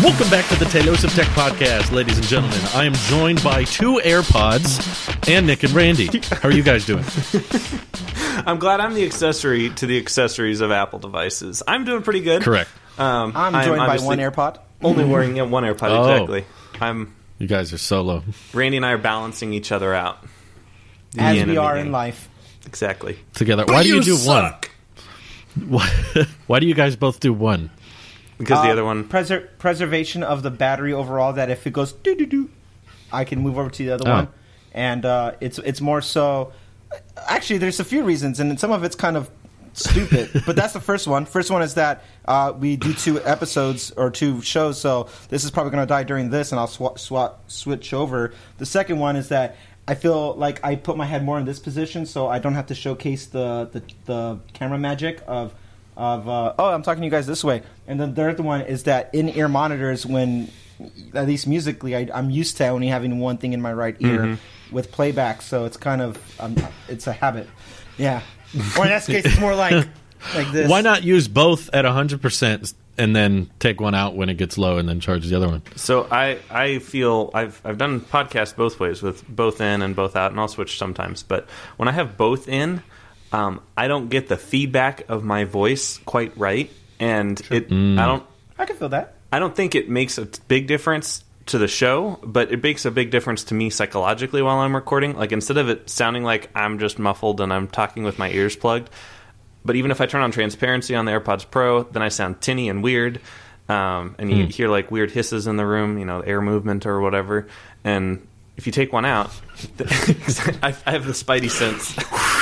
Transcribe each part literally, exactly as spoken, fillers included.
Welcome back to the Talos of Tech podcast, ladies and gentlemen. I am joined by two AirPods and Nick and Randy. How are you guys doing? I'm glad I'm the accessory to the accessories of Apple devices. I'm doing pretty good. Correct. Um, I'm joined by one AirPod. Only wearing yeah, one AirPod, oh. exactly. I'm. You guys are solo. Randy and I are balancing each other out. The As we are in life. Exactly. Together. But Why do you, you do suck. one? Why, why do you guys both do one? Because uh, the other one... Preser- preservation of the battery overall, that if it goes doo-doo-doo, I can move over to the other oh. one. And uh, it's it's more so... Actually, there's a few reasons, and some of it's kind of stupid. But that's the first one. First one is that uh, we do two episodes or two shows, so this is probably going to die during this, and I'll sw- sw- switch over. The second one is that I feel like I put my head more in this position, so I don't have to showcase the, the, the camera magic of... Of uh, oh, I'm talking to you guys this way. And then the third one is that in-ear monitors, when at least musically, I, I'm used to only having one thing in my right ear mm-hmm. with playback. So it's kind of um, it's a habit. Yeah. Or in that case, it's more like like this. Why not use both at one hundred percent and then take one out when it gets low and then charge the other one? So I, I feel I've I've done podcasts both ways with both in and both out, and I'll switch sometimes. But when I have both in, Um, I don't get the feedback of my voice quite right, and sure. it. Mm. I don't. I can feel that. I don't think it makes a big difference to the show, but it makes a big difference to me psychologically while I'm recording. Like, instead of it sounding like I'm just muffled and I'm talking with my ears plugged, but even if I turn on transparency on the AirPods Pro, then I sound tinny and weird, um, and you mm. hear like weird hisses in the room, you know, air movement or whatever. And if you take one out, I, I have the spidey sense.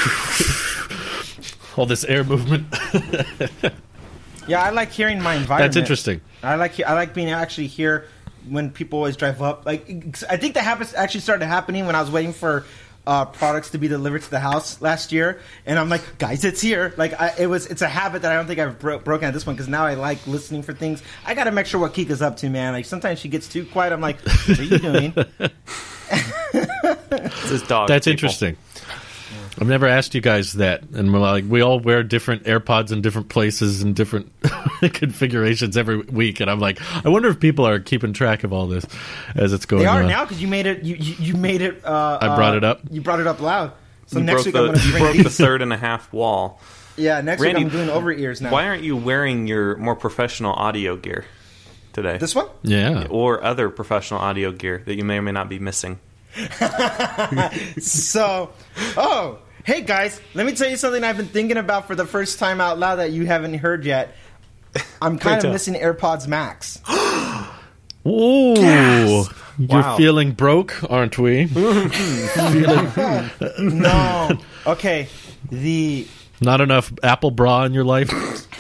All this air movement. Yeah, I like hearing my environment. That's interesting. I like I like being actually here when people always drive up. Like, I think that happens actually started happening when I was waiting for uh, products to be delivered to the house last year, and I'm like, guys, it's here. Like, I, it was it's a habit that I don't think I've bro- broken at this one, because now I like listening for things. I got to make sure what Kika's up to, man. Like, sometimes she gets too quiet. I'm like, what are you doing? It's his dog. That's people. Interesting. I've never asked you guys that, and we're like, we all wear different AirPods in different places and different configurations every week, and I'm like, I wonder if people are keeping track of all this as it's going on. They are on. now, because you made it. You you, you made it. Uh, I brought uh, it up. You brought it up loud. So you next broke week the, I'm going to you bring broke these. the third and a half wall. Yeah, next Randy, week I'm doing over ears now. Why aren't you wearing your more professional audio gear today? This one? Yeah. Or other professional audio gear that you may or may not be missing. So, oh. Hey guys, let me tell you something I've been thinking about for the first time out loud that you haven't heard yet. I'm kind of missing AirPods Max. Ooh, yes. You're Wow. feeling broke, aren't we? feeling... No. Okay. The Not enough Apple bra in your life?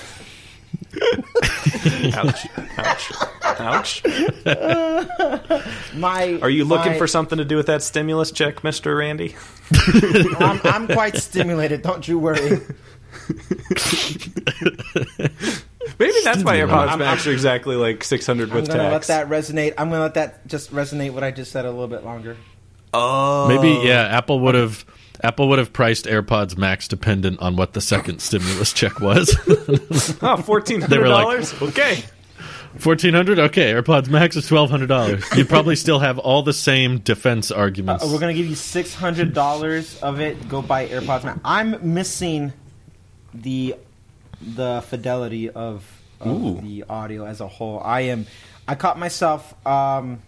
Ouch. Ouch. Ouch. Uh, my. Are you looking my, for something to do with that stimulus check, Mister Randy? I'm, I'm quite stimulated. Don't you worry. Maybe that's why AirPods Max are exactly like six hundred with tax. I'm going to let tax. that resonate. I'm going to let that just resonate what I just said a little bit longer. Oh. Maybe, yeah, Apple would have... Apple would have priced AirPods Max dependent on what the second stimulus check was. Oh, fourteen hundred dollars? Like, okay. fourteen hundred dollars? Okay, AirPods Max is twelve hundred dollars. You'd probably still have all the same defense arguments. Uh, we're going to give you six hundred dollars of it. Go buy AirPods Max. I'm missing the the fidelity of, of the audio as a whole. I am. I caught myself... Um,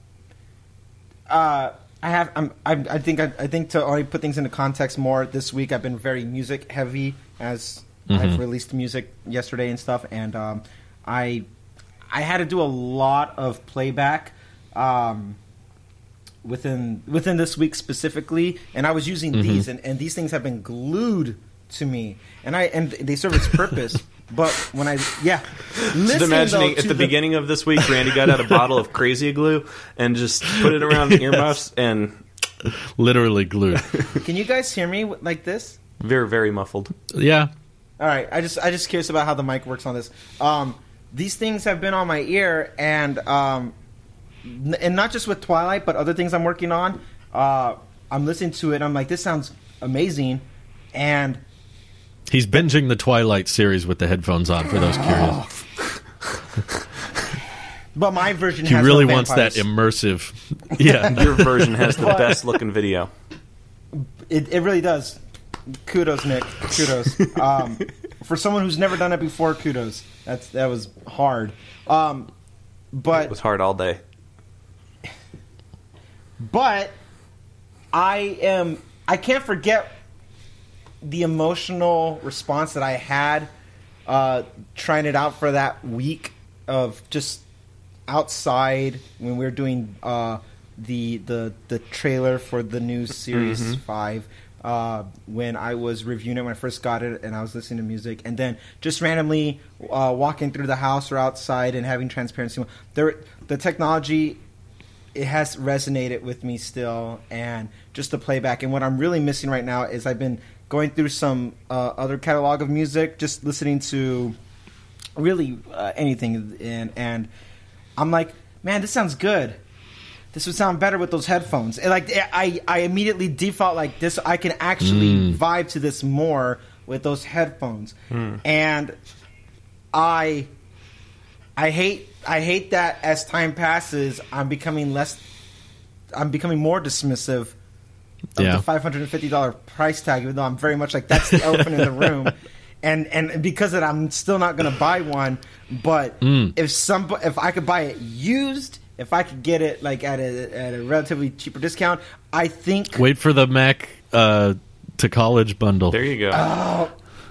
uh, I have. I'm, I'm, I think. I, I think to only put things into context more. This week, I've been very music heavy, as mm-hmm. I've released music yesterday and stuff, and um, I, I had to do a lot of playback um, within within this week specifically, and I was using mm-hmm. these, and, and these things have been glued to me, and I and they serve its purpose. But when I, yeah. Just imagining at the, the beginning of this week, Randy got out a bottle of Crazy Glue and just put it around the earmuffs and... Literally glued. Can you guys hear me like this? Very, very muffled. Yeah. All right. I just, I just curious about how the mic works on this. Um, these things have been on my ear, and um, and not just with Twilight, but other things I'm working on. Uh, I'm listening to it. I'm like, this sounds amazing, and... He's binging the Twilight series with the headphones on, for those curious. But my version He has really no wants that vampires. immersive. Yeah. Your version has the But- best looking video. It, it really does. Kudos, Nick. Kudos. Um, for someone who's never done it before, kudos. That's that was hard. Um, but It was hard all day. But I am I can't forget the emotional response that I had uh, trying it out for that week of just outside when we were doing uh, the the the trailer for the new Series Mm-hmm. five. Uh, when I was reviewing it when I first got it, and I was listening to music, and then just randomly uh, walking through the house or outside and having transparency. There, the technology, it has resonated with me still, and just the playback. And what I'm really missing right now is I've been going through some uh, other catalog of music, just listening to really uh, anything, and and I'm like, man, this sounds good. This would sound better with those headphones. And like I, I immediately default like this. I can actually Mm. vibe to this more with those headphones. Mm. And I, I hate, I hate that as time passes, I'm becoming less, I'm becoming more dismissive of Yeah. the five hundred and fifty dollar price tag. Even though I'm very much like that's the elephant in the room. And and because of that, I'm still not going to buy one. But Mm. if some, if I could buy it used. If I could get it like at a at a relatively cheaper discount, I think. Wait for the Mac uh, to college bundle. There you go. Oh,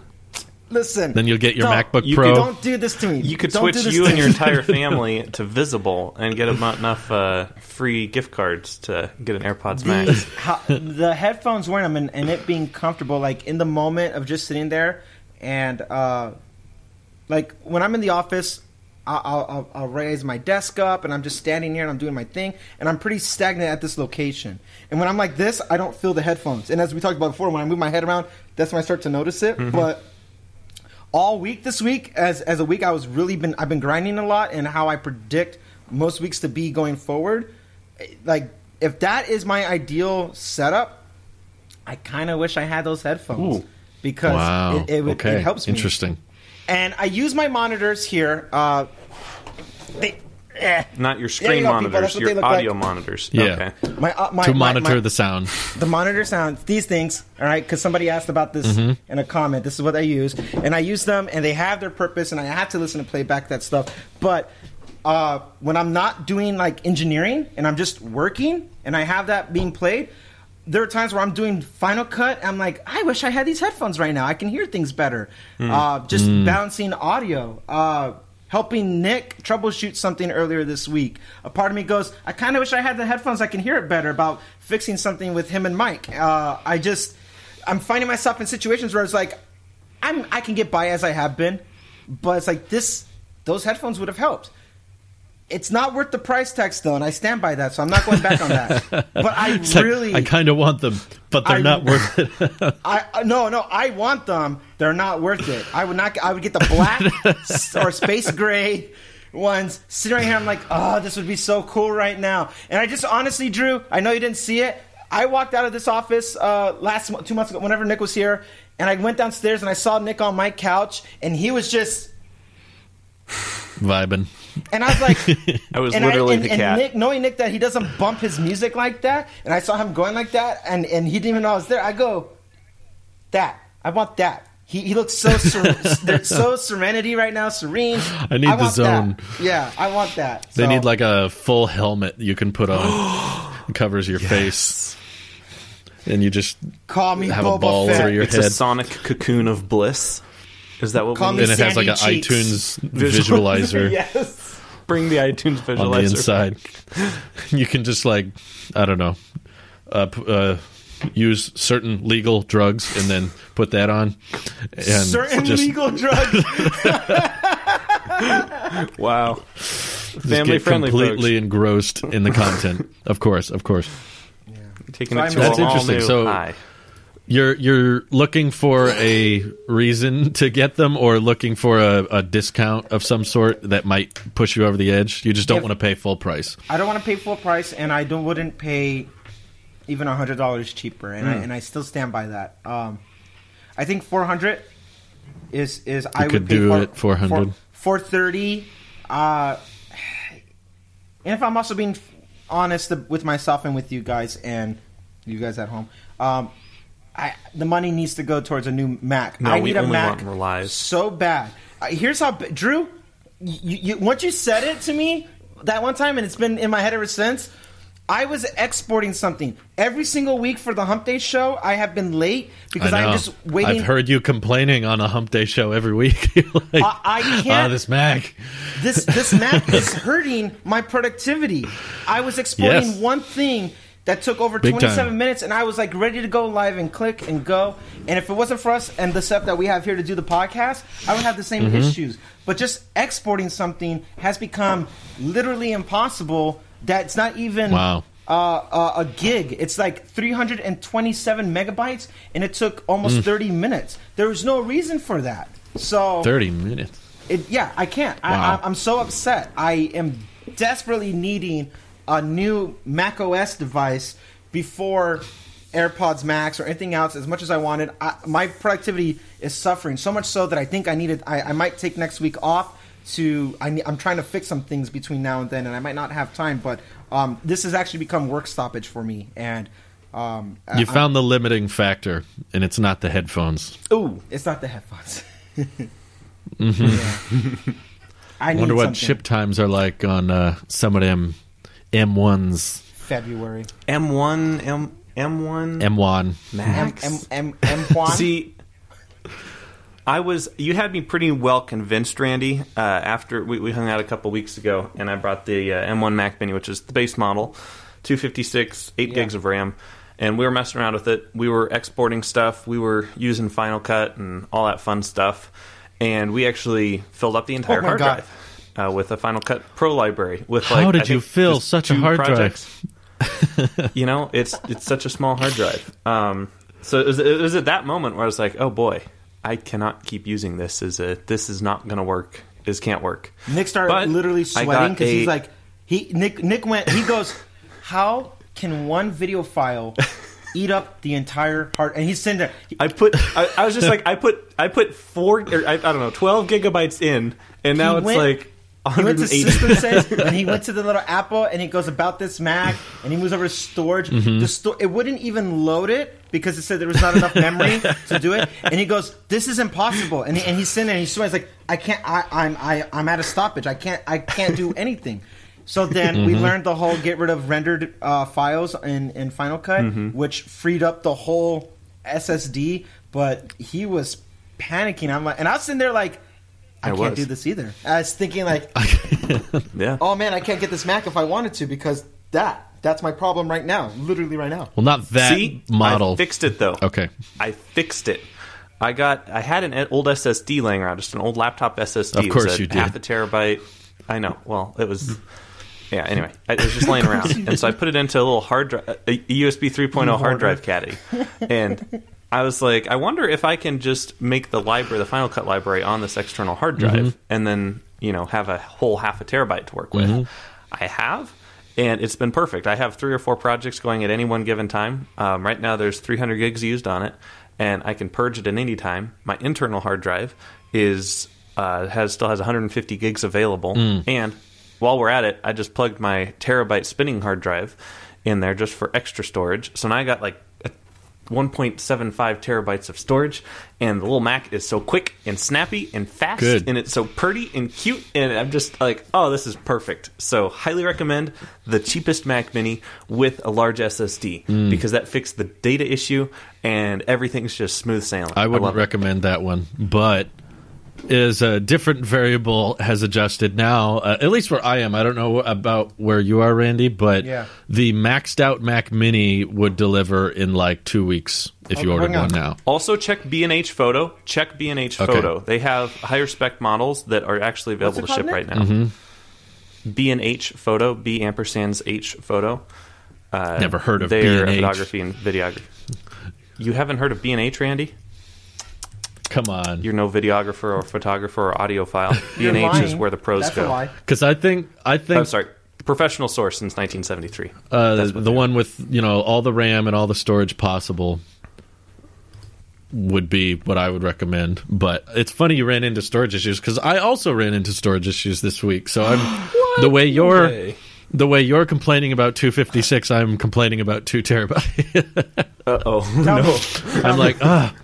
listen. Then you'll get your don't- MacBook you Pro. could- Don't do this to me. You could Don't switch do this you to and your me. entire family to Visible and get emo- enough uh, free gift cards to get an AirPods the, Max. how, the headphones wearing them and, and it being comfortable, like in the moment of just sitting there, and uh, like when I'm in the office. I'll, I'll, I'll raise my desk up, and I'm just standing here, and I'm doing my thing, and I'm pretty stagnant at this location. And when I'm like this, I don't feel the headphones. And as we talked about before, when I move my head around, that's when I start to notice it. Mm-hmm. But all week this week, as as a week, I was really been I've been grinding a lot, and how I predict most weeks to be going forward. Like if that is my ideal setup, I kind of wish I had those headphones Ooh. because Wow. it, it, would- okay. it helps me. Interesting. And I use my monitors here. Uh, they, eh. Not your There you screen go, people. That's monitors, what they your look audio like. monitors. Yeah. Okay. My, uh, my, to my- monitor my- the sound. the monitor sounds, these things, all right, because somebody asked about this Mm-hmm. in a comment. This is what I use. And I use them, and they have their purpose, and I have to listen to playback that stuff. But uh, when I'm not doing, like, engineering, and I'm just working, and I have that being played, there are times where I'm doing Final Cut, and I'm like, I wish I had these headphones right now. I can hear things better. Uh, just balancing audio. Uh, helping Nick troubleshoot something earlier this week. A part of me goes, I kind of wish I had the headphones. I can hear it better about fixing something with him and Mike. Uh, I just, I'm finding myself in situations where it's like, I'm, I can get by as I have been, but it's like this, those headphones would have helped. It's not worth the price tag still, and I stand by that, so I'm not going back on that. But I It's like, really, I kind of want them, but they're I- not worth it. I uh, no, no, I want them. They're not worth it. I would not. I would get the black s- or space gray ones. Sitting right here, I'm like, oh, this would be so cool right now. And I just honestly, Drew, I know you didn't see it. I walked out of this office uh, last mo- two months ago, whenever Nick was here, and I went downstairs and I saw Nick on my couch, and he was just. Vibing. And I was like, I was and literally I, and, the and cat. Nick, knowing Nick that he doesn't bump his music like that, and I saw him going like that, and, and he didn't even know I was there. I go, that I want that. He he looks so ser- they're so serenity right now, serene. I need the want zone. that. Yeah, I want that. They So, need like a full helmet you can put on. It covers your face. And you just call me have a Boba ball Fett. over your It's head. a sonic cocoon of bliss. Is that what Call we me need? and it has like an Sandy Cheeks. iTunes visualizer Yes. Bring the iTunes on the visualizer. inside. You can just like, I don't know, uh, p- uh, use certain legal drugs and then put that on. And Certain just, legal drugs. Wow. just Family get friendly, completely engrossed in the content. Of course, of course. Taking So it I'm- to That's a all interesting. new So- high. You're you're looking for a reason to get them, or looking for a, a discount of some sort that might push you over the edge. You just don't If- want to pay full price. I don't want to pay full price, and I don't wouldn't pay even a hundred dollars cheaper, and I and I still stand by that. Um, I think four hundred is is I could would pay do for, it four hundred. four thirty. Uh, and if I'm also being honest with myself and with you guys and you guys at home, um, I, the money needs to go towards a new Mac. No, I we need a only Mac want Relies. so bad. Uh, here's how, Drew. You, you, once you said it to me that one time, and it's been in my head ever since. I was exporting something every single week for the Hump Day show. I have been late because I'm just waiting. I've heard you complaining on a Hump Day show every week. like, I, I can't. Oh, this Mac. This this Mac is hurting my productivity. I was exporting Yes. one thing that took over Big twenty-seven time. minutes, and I was like ready to go live and click and go. And if it wasn't for us and the stuff that we have here to do the podcast, I would have the same Mm-hmm. issues. But just exporting something has become literally impossible. That's not even Wow. uh, uh, a gig. It's like three hundred twenty-seven megabytes, and it took almost Mm. thirty minutes. There was no reason for that. So thirty minutes. it, yeah, I can't. Wow. I, I, I'm so upset. I am desperately needing a new Mac O S device before AirPods Max or anything else. As much as I wanted, I, my productivity is suffering so much so that I think I needed. I, I might take next week off to. I, ne- I'm trying to fix some things between now and then, and I might not have time. But um, this has actually become work stoppage for me, and um, You I, found the limiting factor, and it's not the headphones. Ooh, it's not the headphones. Mm-hmm. Yeah. I need Wonder what something. ship times are like on uh, some of them M ones, February. M one, M M1 M one. M Max. M M M Juan. See, I was. You had me pretty well convinced, Randy. Uh, after we, we hung out a couple weeks ago, and I brought the uh, M one Mac Mini, which is the base model, two fifty-six, eight Yeah. gigs of RAM, and we were messing around with it. We were exporting stuff. We were using Final Cut and all that fun stuff, and we actually filled up the entire Oh my hard God. drive uh, with a Final Cut Pro library. With How like, did I you think fill just such a two hard drive? projects. You know, it's it's such a small hard drive. Um, so it was, it was at that moment where I was like, oh boy, I cannot keep using this. As a, this is not going to work. This can't work. Nick started But literally I got sweating because a- he's like, he Nick Nick went. He goes, how can one video file eat up the entire hard? And he's sitting there. He- I put. I, I was just like, I put. I put four. Or I, I don't know, twelve gigabytes in, and now He it's went- like He went to one hundred eighty. System Sense and he went to the little Apple and he goes about this Mac and he moves over to storage. Mm-hmm. The sto- it wouldn't even load it because it said there was not enough memory to do it. And he goes, "This is impossible." And he, and he's sitting there and he's sweating. He's like, "I can't. I, I'm I, I'm at a stoppage. I can't. I can't do anything." So then we Mm-hmm. learned the whole get rid of rendered uh, files in, in Final Cut, Mm-hmm. which freed up the whole S S D. But he was panicking. I'm like, and I was sitting there like, I, I can't was. do this either. I was thinking like, Yeah. oh man, I can't get this Mac if I wanted to because that that's my problem right now, literally right now. Well, not that See, model. I fixed it though. Okay. I fixed it. I got. I had an old S S D laying around, just an old laptop S S D. Of course it was a you did. half a terabyte. I know. Well, it was. Yeah. Anyway, I- it was just laying around, and so I put it into a little hard drive, a U S B three point oh hard drive caddy, and I was like, I wonder if I can just make the library, the Final Cut library, on this external hard drive, Mm-hmm. and then you know have a whole half a terabyte to work with. Mm-hmm. I have. And it's been perfect. I have three or four projects going at any one given time. Um, right now, there's three hundred gigs used on it, and I can purge it at any time. My internal hard drive is uh, has still has one hundred fifty gigs available. Mm. And while we're at it, I just plugged my terabyte spinning hard drive in there just for extra storage. So now I got like a one point seven five terabytes of storage, and the little Mac is so quick and snappy and fast, Good. and it's so pretty and cute, and I'm just like, oh, this is perfect. So highly recommend the cheapest Mac Mini with a large S S D Mm. because that fixed the data issue, and everything's just smooth sailing. I wouldn't love it. recommend that one, but is a different variable has adjusted now, uh, at least where I am. I don't know about where you are, Randy, but Yeah. the maxed out Mac Mini would deliver in like two weeks if Oh, you ordered hang on. one now. Also, check B and H Photo. Check B and H Okay. Photo. They have higher spec models that are actually available to What's it ship called, right Nick? now. Mm-hmm. B and H Photo. B ampersands H Photo. Uh, Never heard of they're B and H. photography and videography. You haven't heard of B and H, Randy? Come on. You're no videographer or photographer or audiophile. B You're and H is lying. where the pros That's go. a lie. Because I think, I think I'm sorry. Professional source since nineteen seventy-three. uh, That's what the they one with, you know, all the RAM and all the storage possible would be what I would recommend. But it's funny you ran into storage issues because I also ran into storage issues this week. So I'm the way you're way. the way you're complaining about two fifty-six, I'm complaining about two terabyte. Uh-oh. No. I'm like, ah,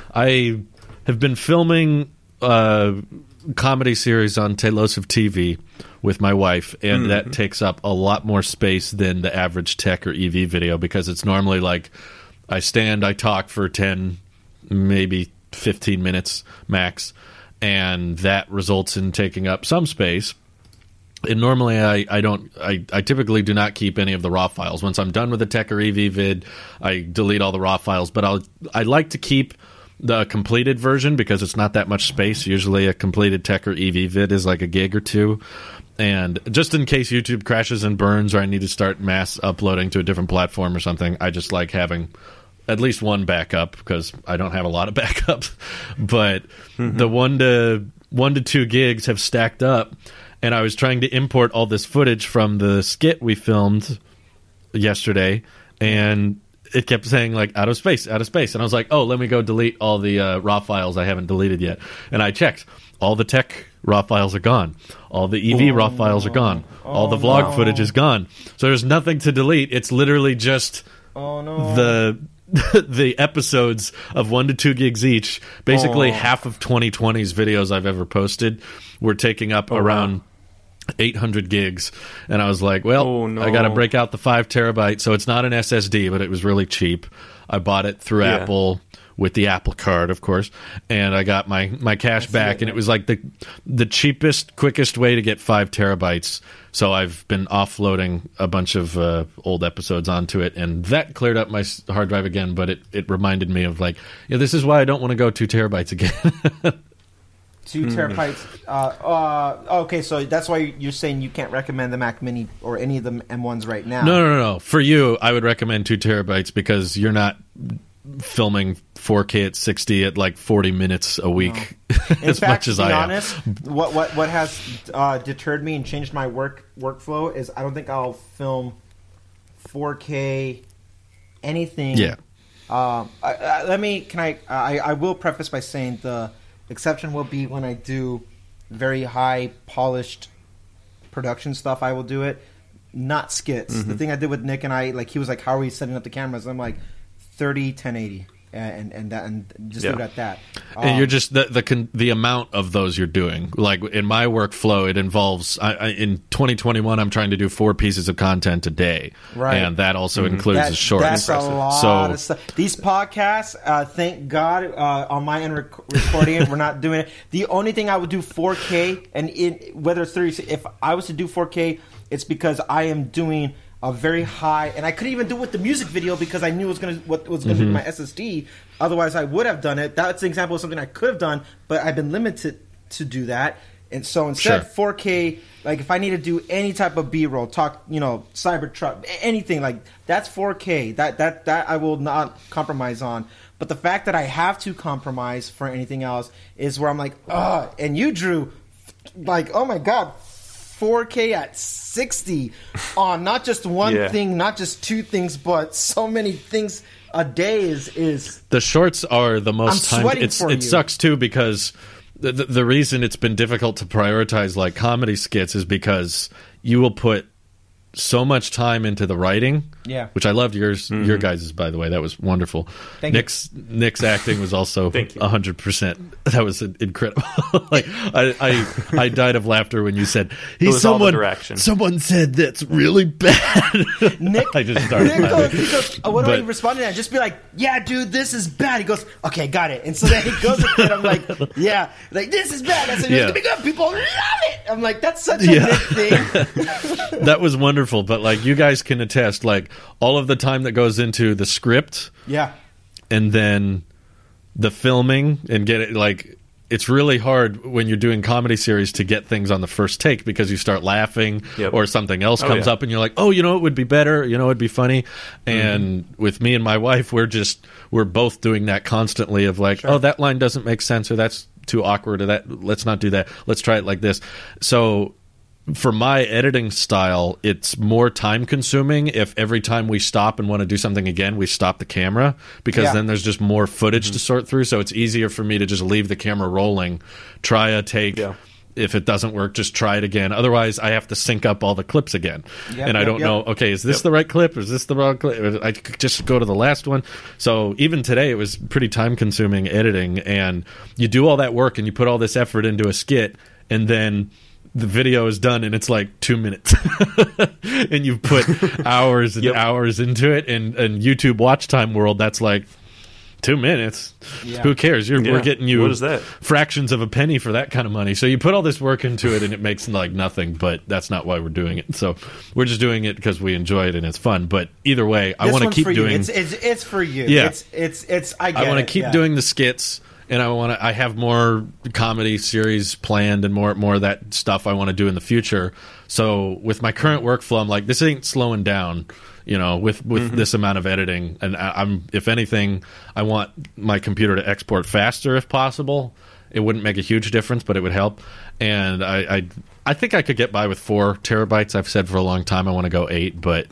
I have been filming a comedy series on Tailosive T V with my wife, and mm-hmm. that takes up a lot more space than the average tech or E V video, because it's normally like I stand, I talk for ten, maybe fifteen minutes max, and that results in taking up some space. And normally I, I don't I, I typically do not keep any of the raw files. Once I'm done with the tech or E V vid, I delete all the raw files, but I'll I like to keep the completed version because it's not that much space. Usually a completed tech or E V vid is like a gig or two. And just in case YouTube crashes and burns, or I need to start mass uploading to a different platform or something, I just like having at least one backup, because I don't have a lot of backups. But mm-hmm. the one to one to two gigs have stacked up, and I was trying to import all this footage from the skit we filmed yesterday, and it kept saying like out of space, out of space, and I was like, oh, let me go delete all the uh, raw files I haven't deleted yet. And I checked, all the tech raw files are gone, all the E V oh, raw files are gone, oh, all the vlog no. footage is gone. So there's nothing to delete. It's literally just oh, no. the the episodes of one to two gigs each. Basically, oh. half of twenty twenty's videos I've ever posted were taking up oh, around wow. eight hundred gigs, and I was like, well, oh, no. I got to break out the five terabyte. So it's not an S S D, but it was really cheap. I bought it through yeah. Apple with the Apple card, of course, and I got my, my cash That's back, it, and it was like the the cheapest, quickest way to get five terabytes. So I've been offloading a bunch of uh, old episodes onto it, and that cleared up my hard drive again, but it, it reminded me of like, yeah, this is why I don't want to go two terabytes again. Two terabytes. Uh, uh, okay, so that's why you're saying you can't recommend the Mac Mini or any of the M ones right now. No, no, no, no. For you, I would recommend two terabytes because you're not filming four K at sixty at like forty minutes a week no. as fact, much as to be I honest, am. What what what has uh, deterred me and changed my work workflow is I don't think I'll film four K anything. Yeah. Um, I, I, let me. Can I, I? I will preface by saying the exception will be when I do very high polished production stuff. I will do it, not skits. Mm-hmm. The thing I did with Nick and I, like he was like, "How are we setting up the cameras?" I'm like, thirty, ten eighty, and and that, and just yeah. leave it at that. And um, you're just the the con- the amount of those you're doing. Like in my workflow, it involves I, I, in twenty twenty-one, I'm trying to do four pieces of content a day, right? And that also mm-hmm. includes that, the short. That's a lot so, of stuff. These podcasts, uh, thank God, uh, on my end rec- recording it, we're not doing it. The only thing I would do four K, and in, whether it's thirty, if I was to do four K, it's because I am doing a very high, and I couldn't even do it with the music video because I knew it was gonna what was gonna mm-hmm. be my S S D. Otherwise, I would have done it. That's an example of something I could have done, but I've been limited to do that. And so instead, sure. four K. Like if I need to do any type of B-roll, talk, you know, Cybertruck, anything like that's four K. That that that I will not compromise on. But the fact that I have to compromise for anything else is where I'm like, ugh. And you, Drew, like, oh my God. four K at sixty on not just one yeah. thing, not just two things, but so many things a day is is the shorts are the most I'm time. It's, for it you. sucks too because the, the the reason it's been difficult to prioritize like comedy skits is because you will put so much time into the writing. Yeah, which I loved yours, mm-hmm. your guys's, by the way. That was wonderful. Thank Nick's you. Nick's acting was also a hundred percent. That was incredible. Like I, I I died of laughter when you said he's someone. Someone said that's really bad. Nick, I just started. Nick goes, he goes, oh, what do but, I respond to that? Just be like, yeah, dude, this is bad. He goes, okay, got it. And so then he goes with it. I'm like, yeah, like this is bad. I said, it's gonna be good. People love it. I'm like, that's such a yeah. Nick thing. That was wonderful. But like, you guys can attest, like. All of the time that goes into the script, yeah, and then the filming and get it like it's really hard when you're doing comedy series to get things on the first take because you start laughing yep. or something else oh, comes yeah. up and you're like, oh, you know, it would be better, you know, it'd be funny. And mm-hmm. with me and my wife, we're just we're both doing that constantly of like, sure. oh, that line doesn't make sense or that's too awkward or that let's not do that. Let's try it like this. So. For my editing style, it's more time consuming if every time we stop and want to do something again, we stop the camera because yeah. then there's just more footage mm-hmm. to sort through. So it's easier for me to just leave the camera rolling, try a take, yeah. if it doesn't work, just try it again. Otherwise, I have to sync up all the clips again. Yep, and I yep, don't yep. know, okay, is this Yep. the right clip? Is this the wrong clip? I could just go to the last one. So even today, it was pretty time-consuming editing. And you do all that work and you put all this effort into a skit, and then the video is done and it's like two minutes. And you've put hours and Yep. hours into it. And, and YouTube watch time world, that's like two minutes. Yeah. Who cares? You're, Yeah. We're getting you What is that? fractions of a penny for that kind of money. So you put all this work into it and it makes like nothing, but that's not why we're doing it. So we're just doing it because we enjoy it and it's fun. But either way, I This want to one's keep for you. doing It's, it's it's for you. Yeah. It's it's it's. I get I want to it, keep yeah. doing the skits, and I want to. I have more comedy series planned, and more more of that stuff I want to do in the future. So with my current workflow, I'm like, this ain't slowing down. You know, with with Mm-hmm. this amount of editing, and I, I'm if anything, I want my computer to export faster if possible. It wouldn't make a huge difference, but it would help. And I I, I think I could get by with four terabytes. I've said for a long time I want to go eight, but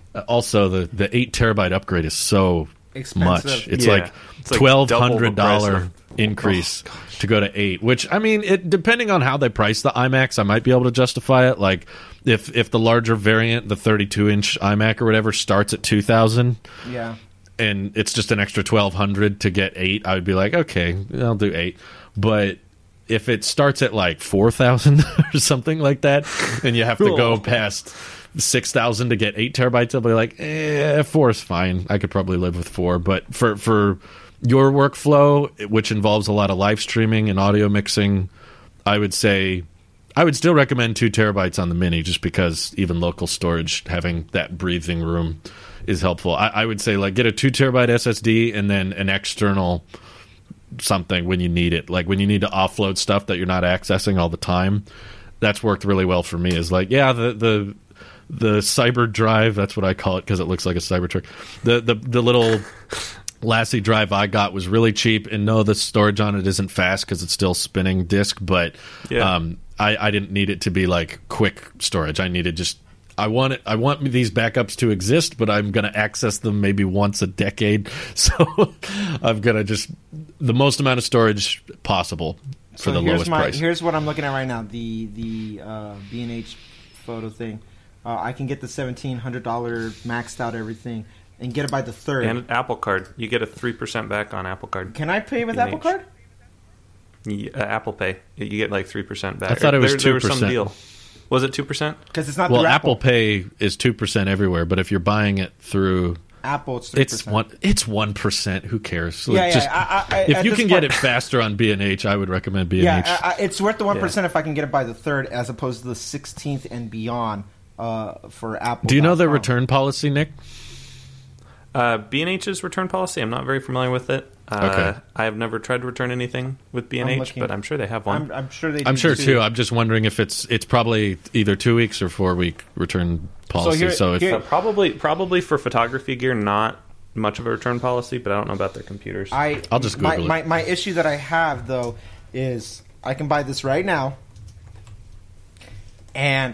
also the the eight terabyte upgrade is so Expensive. much. It's Yeah. like It's like twelve double the hundred price dollar of- increase to go to eight. Which I mean, it depending on how they price the iMacs, I might be able to justify it. Like if if the larger variant, the thirty-two inch iMac or whatever, starts at two thousand, Yeah. and it's just an extra twelve hundred to get eight, I would be like, okay, I'll do eight. But if it starts at like four thousand or something like that, and you have to go Cool. past six thousand to get eight terabytes, I'll be like, eh, four is fine. I could probably live with four. But for for your workflow, which involves a lot of live streaming and audio mixing, I would say I would still recommend two terabytes on the Mini, just because even local storage, having that breathing room, is helpful. I, I would say like get a two terabyte S S D and then an external something when you need it, like when you need to offload stuff that you're not accessing all the time. That's worked really well for me. Is like, yeah, the the the cyber drive, that's what I call it because it looks like a Cybertruck. The the the little Lassie drive I got was really cheap, and no, the storage on it isn't fast because it's still spinning disk, but Yeah. um, I, I didn't need it to be like quick storage. I needed just I want it. I want these backups to exist, but I'm going to access them maybe once a decade. So I'm going to just the most amount of storage possible for So the here's lowest my, price. Here's what I'm looking at right now. The the uh, B and H photo thing. Uh, I can get the seventeen hundred dollar maxed out everything and get it by the third. And Apple Card. You get a three percent back on Apple Card. Can I pay with B and Apple H. Card? Yeah, uh, Apple Pay. You get like three percent back. I thought it was there, there was some two percent. deal. Was it two percent? Because it's not Well, through Apple Apple. Pay is two percent everywhere, but if you're buying it through, Apple, it's three percent. it's one. It's one percent. Who cares? So Yeah, yeah, just- I- I- if at you this can point- get it faster on B and H, I would recommend B and Yeah, H. I, I, it's worth the one percent Yeah. if I can get it by the third, as opposed to the sixteenth and beyond uh, for Apple. Do you know their return policy, Nick? Uh, B and H's return policy. I'm not very familiar with it. Uh, Okay. I have never tried to return anything with B and I'm H, looking. but I'm sure they have one. I'm, I'm sure they. I'm do sure too. I'm just wondering if it's it's probably either two weeks or four week return policy. So, here- if here- Uh, probably, probably for photography gear, not much of a return policy, but I don't know about their computers. I, I'll just my, Google it. my, my issue that I have though is I can buy this right now, and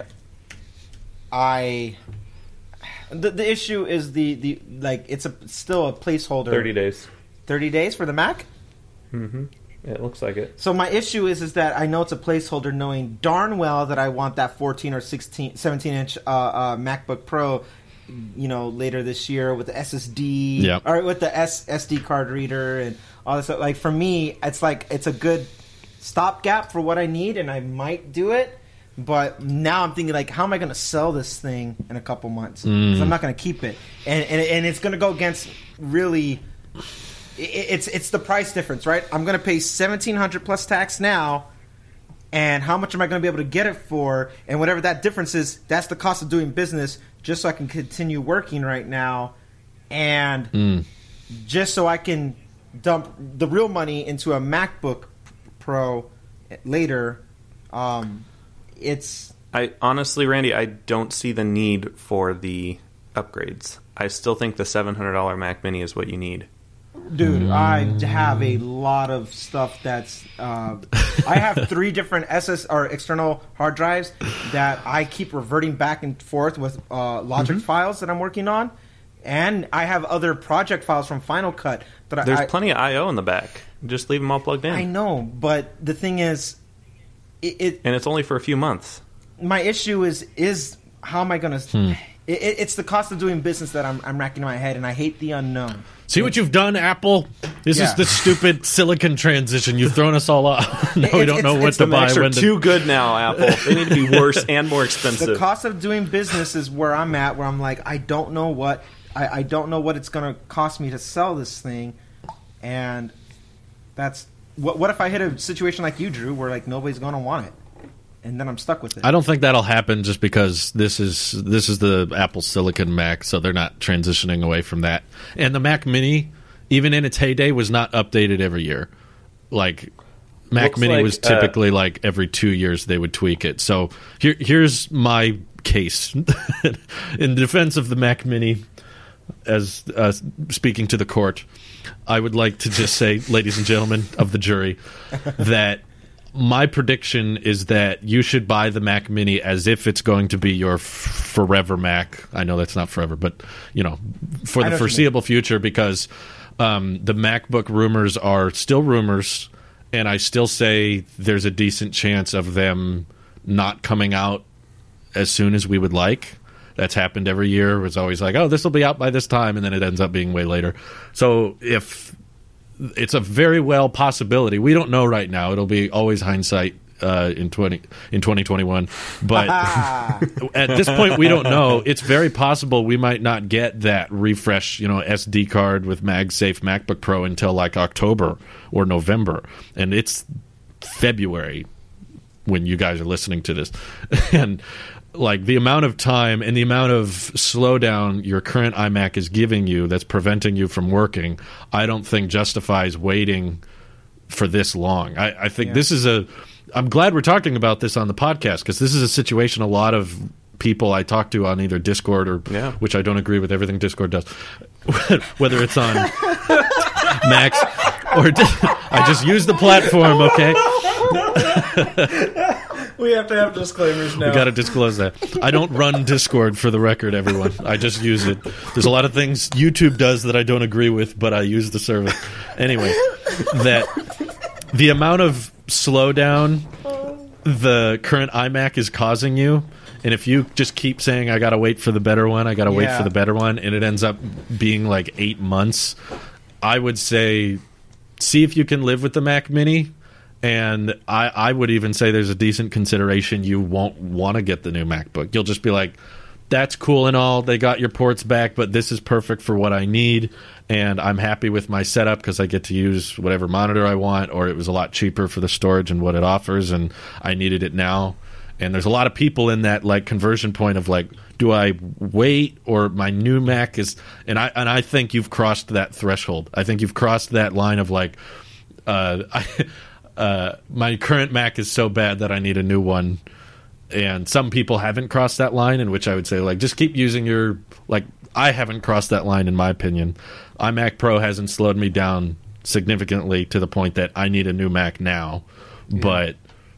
I. The, the issue is the, the like it's a still a placeholder. Thirty days. Thirty days for the Mac. Mm-hmm. Yeah, it looks like it. So my issue is is that I know it's a placeholder, knowing darn well that I want that fourteen or sixteen, seventeen inch uh, uh, MacBook Pro, you know, later this year with the S S D Yep. or with the S- SD card reader and all this stuff. Like for me, it's like it's a good stopgap for what I need, and I might do it. But now I'm thinking, like, how am I going to sell this thing in a couple months? 'Cause Mm. I'm not going to keep it, and and, and it's going to go against really. i- It's it's the price difference, right? I'm going to pay seventeen hundred plus tax now, and how much am I going to be able to get it for? And whatever that difference is, that's the cost of doing business. Just so I can continue working right now, and Mm. just so I can dump the real money into a MacBook Pro later. Um, it's I honestly, Randy, I don't see the need for the upgrades. I still think the seven hundred dollar Mac Mini is what you need. dude. I have a lot of stuff that's. Uh, I have three different S S or external hard drives that I keep reverting back and forth with uh, Logic files that I'm working on, and I have other project files from Final Cut that I- There's I. plenty of I O in the back. Just leave them all plugged in. I know, but the thing is, it, it and it's only for a few months. My issue is is how am I going to? Hmm. It, it, it's the cost of doing business that I'm, I'm racking in my head, and I hate the unknown. See what you've done, Apple? This Yeah. is the stupid silicon transition. You've thrown us all off. now we It's- don't know it's- what it's to the buy. They're When to, too good now, Apple. They need to be worse and more expensive. The cost of doing business is where I'm at, where I'm like, I don't know what I, I don't know what it's going to cost me to sell this thing, and that's what. What if I hit a situation like you, Drew, where like nobody's going to want it, and then I'm stuck with it? I don't think that'll happen just because this is this is the Apple Silicon Mac, so they're not transitioning away from that. And the Mac Mini, even in its heyday, was not updated every year. Like Mac Looks Mini like, was uh, typically like every two years they would tweak it. So here here's my case in defense of the Mac Mini. As uh, speaking to the court, I would like to just say, ladies and gentlemen of the jury, that my prediction is that you should buy the Mac Mini as if it's going to be your f- forever Mac. I know that's not forever, but you know, for I know the what you foreseeable future, because um, the MacBook rumors are still rumors, and I still say there's a decent chance of them not coming out as soon as we would like. That's happened every year. It's always like, oh, this will be out by this time, and then it ends up being way later. So if it's a very well possibility, we don't know right now. It'll be always hindsight uh, in twenty in twenty twenty-one. But at this point, we don't know. It's very possible we might not get that refresh, you know, S D card with MagSafe MacBook Pro until like October or November, and it's February when you guys are listening to this, and like the amount of time and the amount of slowdown your current iMac is giving you that's preventing you from working, I don't think justifies waiting for this long. I, I think Yeah. this is a I'm glad we're talking about this on the podcast, because this is a situation a lot of people I talk to on either Discord or Yeah. which I don't agree with everything Discord does, whether it's on Macs or I just use the platform, okay? We have to have disclaimers now. We got to disclose that. I don't run Discord, for the record, everyone. I just use it. There's a lot of things YouTube does that I don't agree with, but I use the service. Anyway, that the amount of slowdown the current iMac is causing you, and if you just keep saying, I got to wait for the better one, I got to wait Yeah. for the better one, and it ends up being like eight months, I would say see if you can live with the Mac Mini. And I, I would even say there's a decent consideration you won't want to get the new MacBook. You'll just be like, that's cool and all. They got your ports back, but this is perfect for what I need. And I'm happy with my setup because I get to use whatever monitor I want, or it was a lot cheaper for the storage and what it offers, and I needed it now. And there's a lot of people in that like conversion point of like, do I wait, or my new Mac is... And I, and I think you've crossed that threshold. I think you've crossed that line of like... Uh, I... Uh, my current Mac is so bad that I need a new one, and some people haven't crossed that line, in which I would say, like, just keep using your, like, I haven't crossed that line in my opinion. iMac Pro hasn't slowed me down significantly to the point that I need a new Mac now, yeah. But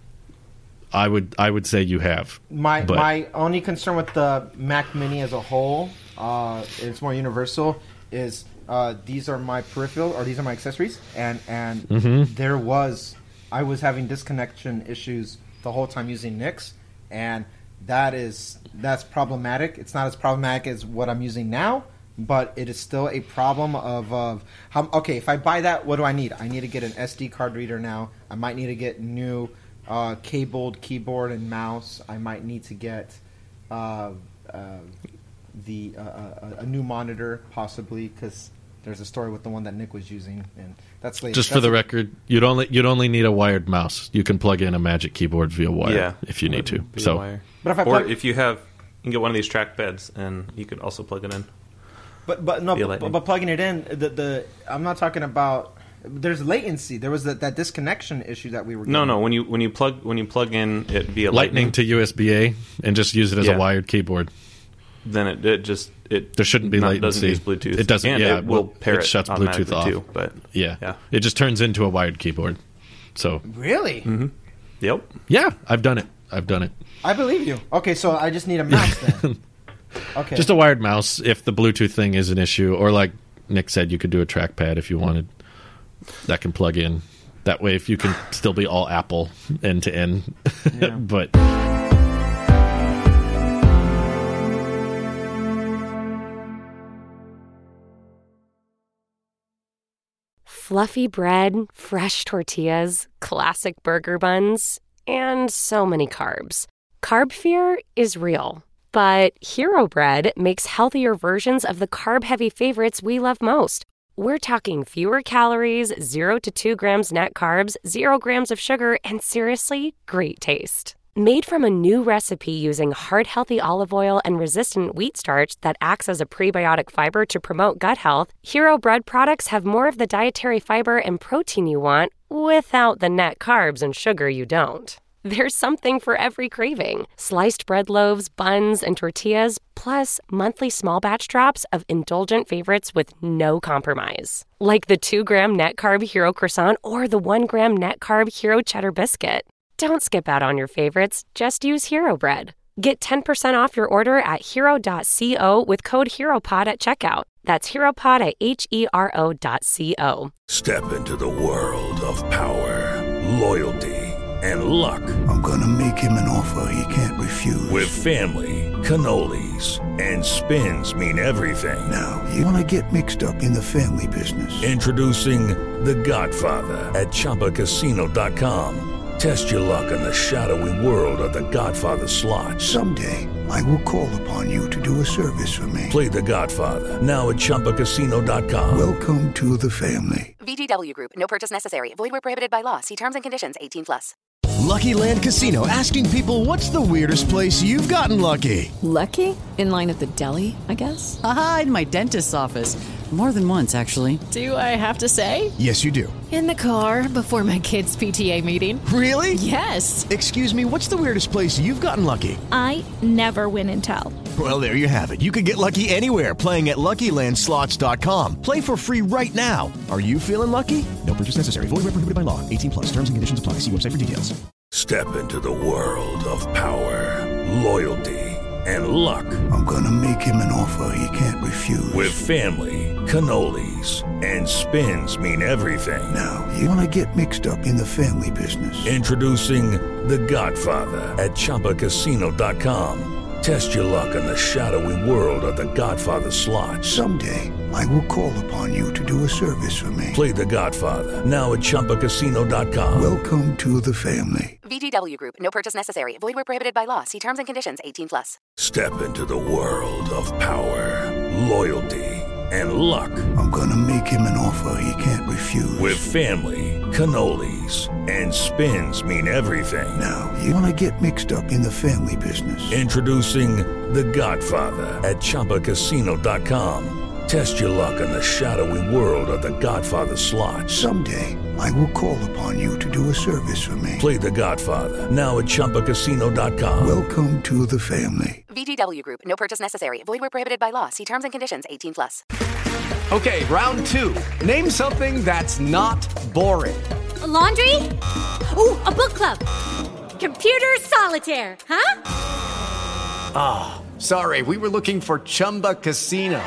I would I would say you have. My but, my only concern with the Mac Mini as a whole, uh, it's more universal, is uh, these are my peripheral, or these are my accessories, and, and mm-hmm. there was... I was having disconnection issues the whole time using Nix, and that is that's problematic. It's not as problematic as what I'm using now, but it is still a problem of, of how, okay, if I buy that, what do I need? I need to get an S D card reader now. I might need to get new uh, cabled keyboard and mouse. I might need to get uh, uh, the uh, a, a new monitor, possibly, because there's a story with the one that Nick was using, and that's later. Just that's for the a, record, you'd only you'd only need a wired mouse. You can plug in a Magic Keyboard via wire, yeah, if you need to. Via So, wire. But if I or plug, if you have, you can get one of these trackpads, and you could also plug it in. But but no, via but, Lightning. but plugging it in, the the I'm not talking about. There's latency. There was that, that disconnection issue that we were. Getting. No, no. When you when you plug when you plug in it via Lightning, Lightning to U S B A, and just use it as Yeah. a wired keyboard. then it, it just it There shouldn't be not, latency. doesn't use Bluetooth. It doesn't. And yeah, it will well, pair it it, shuts automatically Bluetooth off. too. But Yeah. yeah. It just turns into a wired keyboard. So Really? Mm-hmm. Yep. yeah, I've done it. I've done it. I believe you. Okay, so I just need a mouse then. Okay. Just a wired mouse if the Bluetooth thing is an issue, or like Nick said, you could do a trackpad if you wanted. That can plug in. That way, if you can still be all Apple end to end, but. Fluffy bread, fresh tortillas, classic burger buns, and so many carbs. Carb fear is real, but Hero Bread makes healthier versions of the carb-heavy favorites we love most. We're talking fewer calories, zero to two grams net carbs, zero grams of sugar, and seriously, great taste. Made from a new recipe using heart-healthy olive oil and resistant wheat starch that acts as a prebiotic fiber to promote gut health, Hero Bread products have more of the dietary fiber and protein you want without the net carbs and sugar you don't. There's something for every craving. Sliced bread loaves, buns, and tortillas, plus monthly small batch drops of indulgent favorites with no compromise. Like the two gram net carb Hero Croissant or the one gram net carb Hero Cheddar Biscuit. Don't skip out on your favorites, just use Hero Bread. Get ten percent off your order at hero dot co with code HEROPOD at checkout. That's HEROPOD at H E R O dot C O. Step into the world of power, loyalty, and luck. I'm gonna make him an offer he can't refuse. With family, cannolis, and spins mean everything. Now, you wanna get mixed up in the family business. Introducing The Godfather at Chumba Casino dot com. Test your luck in the shadowy world of The Godfather slot. Someday, I will call upon you to do a service for me. Play The Godfather, now at Chumba Casino dot com. Welcome to the family. V G W Group. No purchase necessary. Void where prohibited by law. See terms and conditions. eighteen plus. Lucky Land Casino, asking people, what's the weirdest place you've gotten lucky? Lucky? In line at the deli, I guess? Aha, in my dentist's office. More than once, actually. Do I have to say? Yes, you do. In the car before my kids' P T A meeting. Really? Yes. Excuse me, what's the weirdest place you've gotten lucky? I never win and tell. Well, there you have it. You can get lucky anywhere, playing at Lucky Land Slots dot com. Play for free right now. Are you feeling lucky? No purchase necessary. Void where prohibited by law. eighteen plus. Terms and conditions apply. See website for details. Step into the world of power, loyalty, and luck. I'm gonna make him an offer he can't refuse. With family, cannolis, and spins mean everything. Now, you wanna get mixed up in the family business. Introducing The Godfather at Chumba Casino dot com. Test your luck in the shadowy world of The Godfather slot. Someday, I will call upon you to do a service for me. Play The Godfather, now at Chumba Casino dot com. Welcome to the family. V G W Group. No purchase necessary. Void where prohibited by law. See terms and conditions. eighteen plus. Step into the world of power, loyalty, and luck. I'm gonna make him an offer he can't refuse. With family, cannolis, and spins mean everything. Now, you wanna get mixed up in the family business. Introducing The Godfather at Chumba Casino dot com. Test your luck in the shadowy world of The Godfather slot. Someday, I will call upon you to do a service for me. Play The Godfather, now at Chumba Casino dot com. Welcome to the family. V G W Group. No purchase necessary. Void where prohibited by law. See terms and conditions. eighteen plus. Okay, round two. Name something that's not boring. A laundry? Ooh, a book club. Computer solitaire, huh? Ah, oh, sorry, we were looking for Chumba Casino.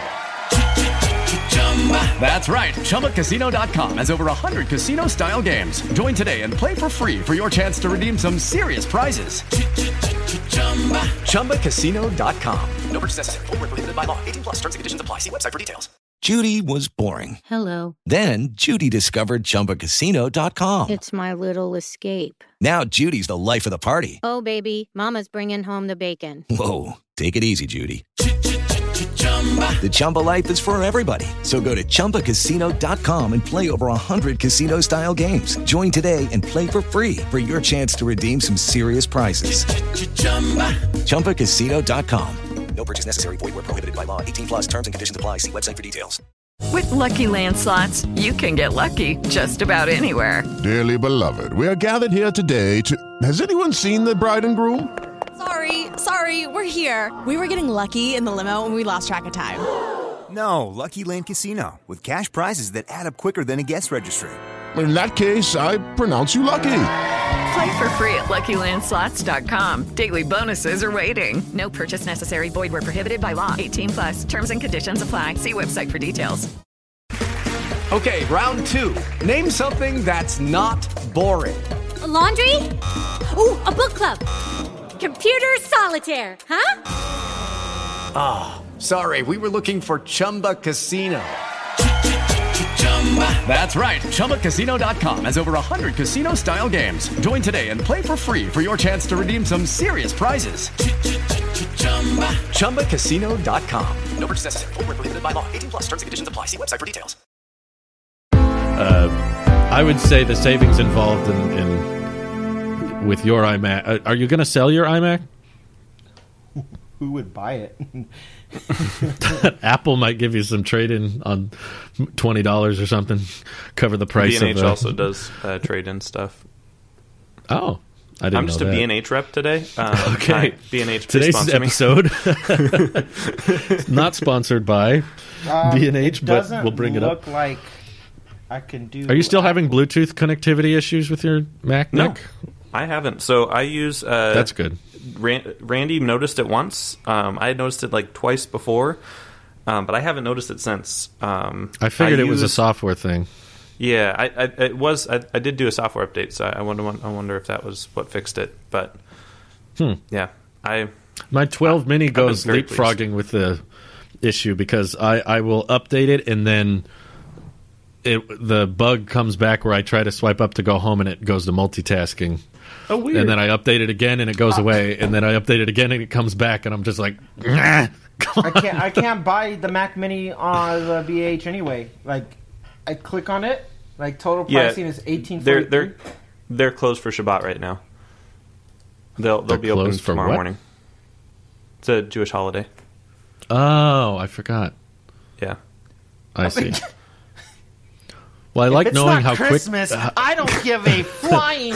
That's right, Chumba Casino dot com has over one hundred casino-style games. Join today and play for free for your chance to redeem some serious prizes. Chumba Casino dot com. No purchase necessary. Void where prohibited by law. eighteen plus. Terms and conditions apply. See website for details. Judy was boring. Hello. Then Judy discovered Chumba Casino dot com. It's my little escape. Now Judy's the life of the party. Oh, baby, mama's bringing home the bacon. Whoa, take it easy, Judy. The Chumba life is for everybody. So go to Chumba Casino dot com and play over one hundred casino-style games. Join today and play for free for your chance to redeem some serious prizes. Chumba Casino dot com. No purchase necessary. Void where prohibited by law. eighteen plus. Terms and conditions apply. See website for details. With Lucky Land Slots, you can get lucky just about anywhere. Dearly beloved, we are gathered here today to... Has anyone seen the bride and groom? Sorry, sorry, we're here. We were getting lucky in the limo and we lost track of time. No, Lucky Land Casino, with cash prizes that add up quicker than a guest registry. In that case, I pronounce you lucky. Play for free at Lucky Land Slots dot com. Daily bonuses are waiting. No purchase necessary. Void where prohibited by law. eighteen plus. Terms and conditions apply. See website for details. Okay, round two. Name something that's not boring. A laundry? Ooh, a book club. Computer solitaire, huh? Ah, oh, sorry, we were looking for Chumba Casino. That's right, Chumba Casino dot com has over one hundred casino-style games. Join today and play for free for your chance to redeem some serious prizes. Chumba Casino dot com. No purchase necessary. Void where prohibited by law. eighteen plus. Terms and conditions apply. See website for details. Uh, I would say the savings involved in, in with your iMac. Uh, are you going to sell your iMac? Who would buy it? Apple might give you some trade-in on twenty dollars or something. Cover the price. B and H of, uh, also does uh, trade-in stuff. Oh, I didn't I'm just know a that. B and H rep today. Um, okay, hi, B and H. Today's episode not sponsored by Um, B and H, it but doesn't we'll bring it up. Look like I can do. Are you still having Bluetooth connectivity issues with your Mac, No, Nick? I haven't. So I use. Uh, That's good. Ran- Randy noticed it once. Um, I had noticed it like twice before, um, but I haven't noticed it since. Um, I figured I it was a use- software thing. Yeah, I, I it was. I, I did do a software update, so I wonder. I wonder if that was what fixed it. But Hmm. yeah, I My twelve mini I've been goes very leapfrogging with the issue because I, I will update it and then it the bug comes back where I try to swipe up to go home and it goes to multitasking. Oh, weird. And then I update it again and it goes away, and then I update it again and it comes back, and I'm just like, nah. I can't. I can't buy the Mac Mini on the B H anyway. Like, I click on it. Like total pricing is eighteen. They're they're they're closed for Shabbat right now. They'll they'll They're be open closed for tomorrow what? morning. It's a Jewish holiday. Oh, I forgot. Yeah, I see. Well, I If like it's knowing not how Christmas, quick. Uh, I don't give a flying.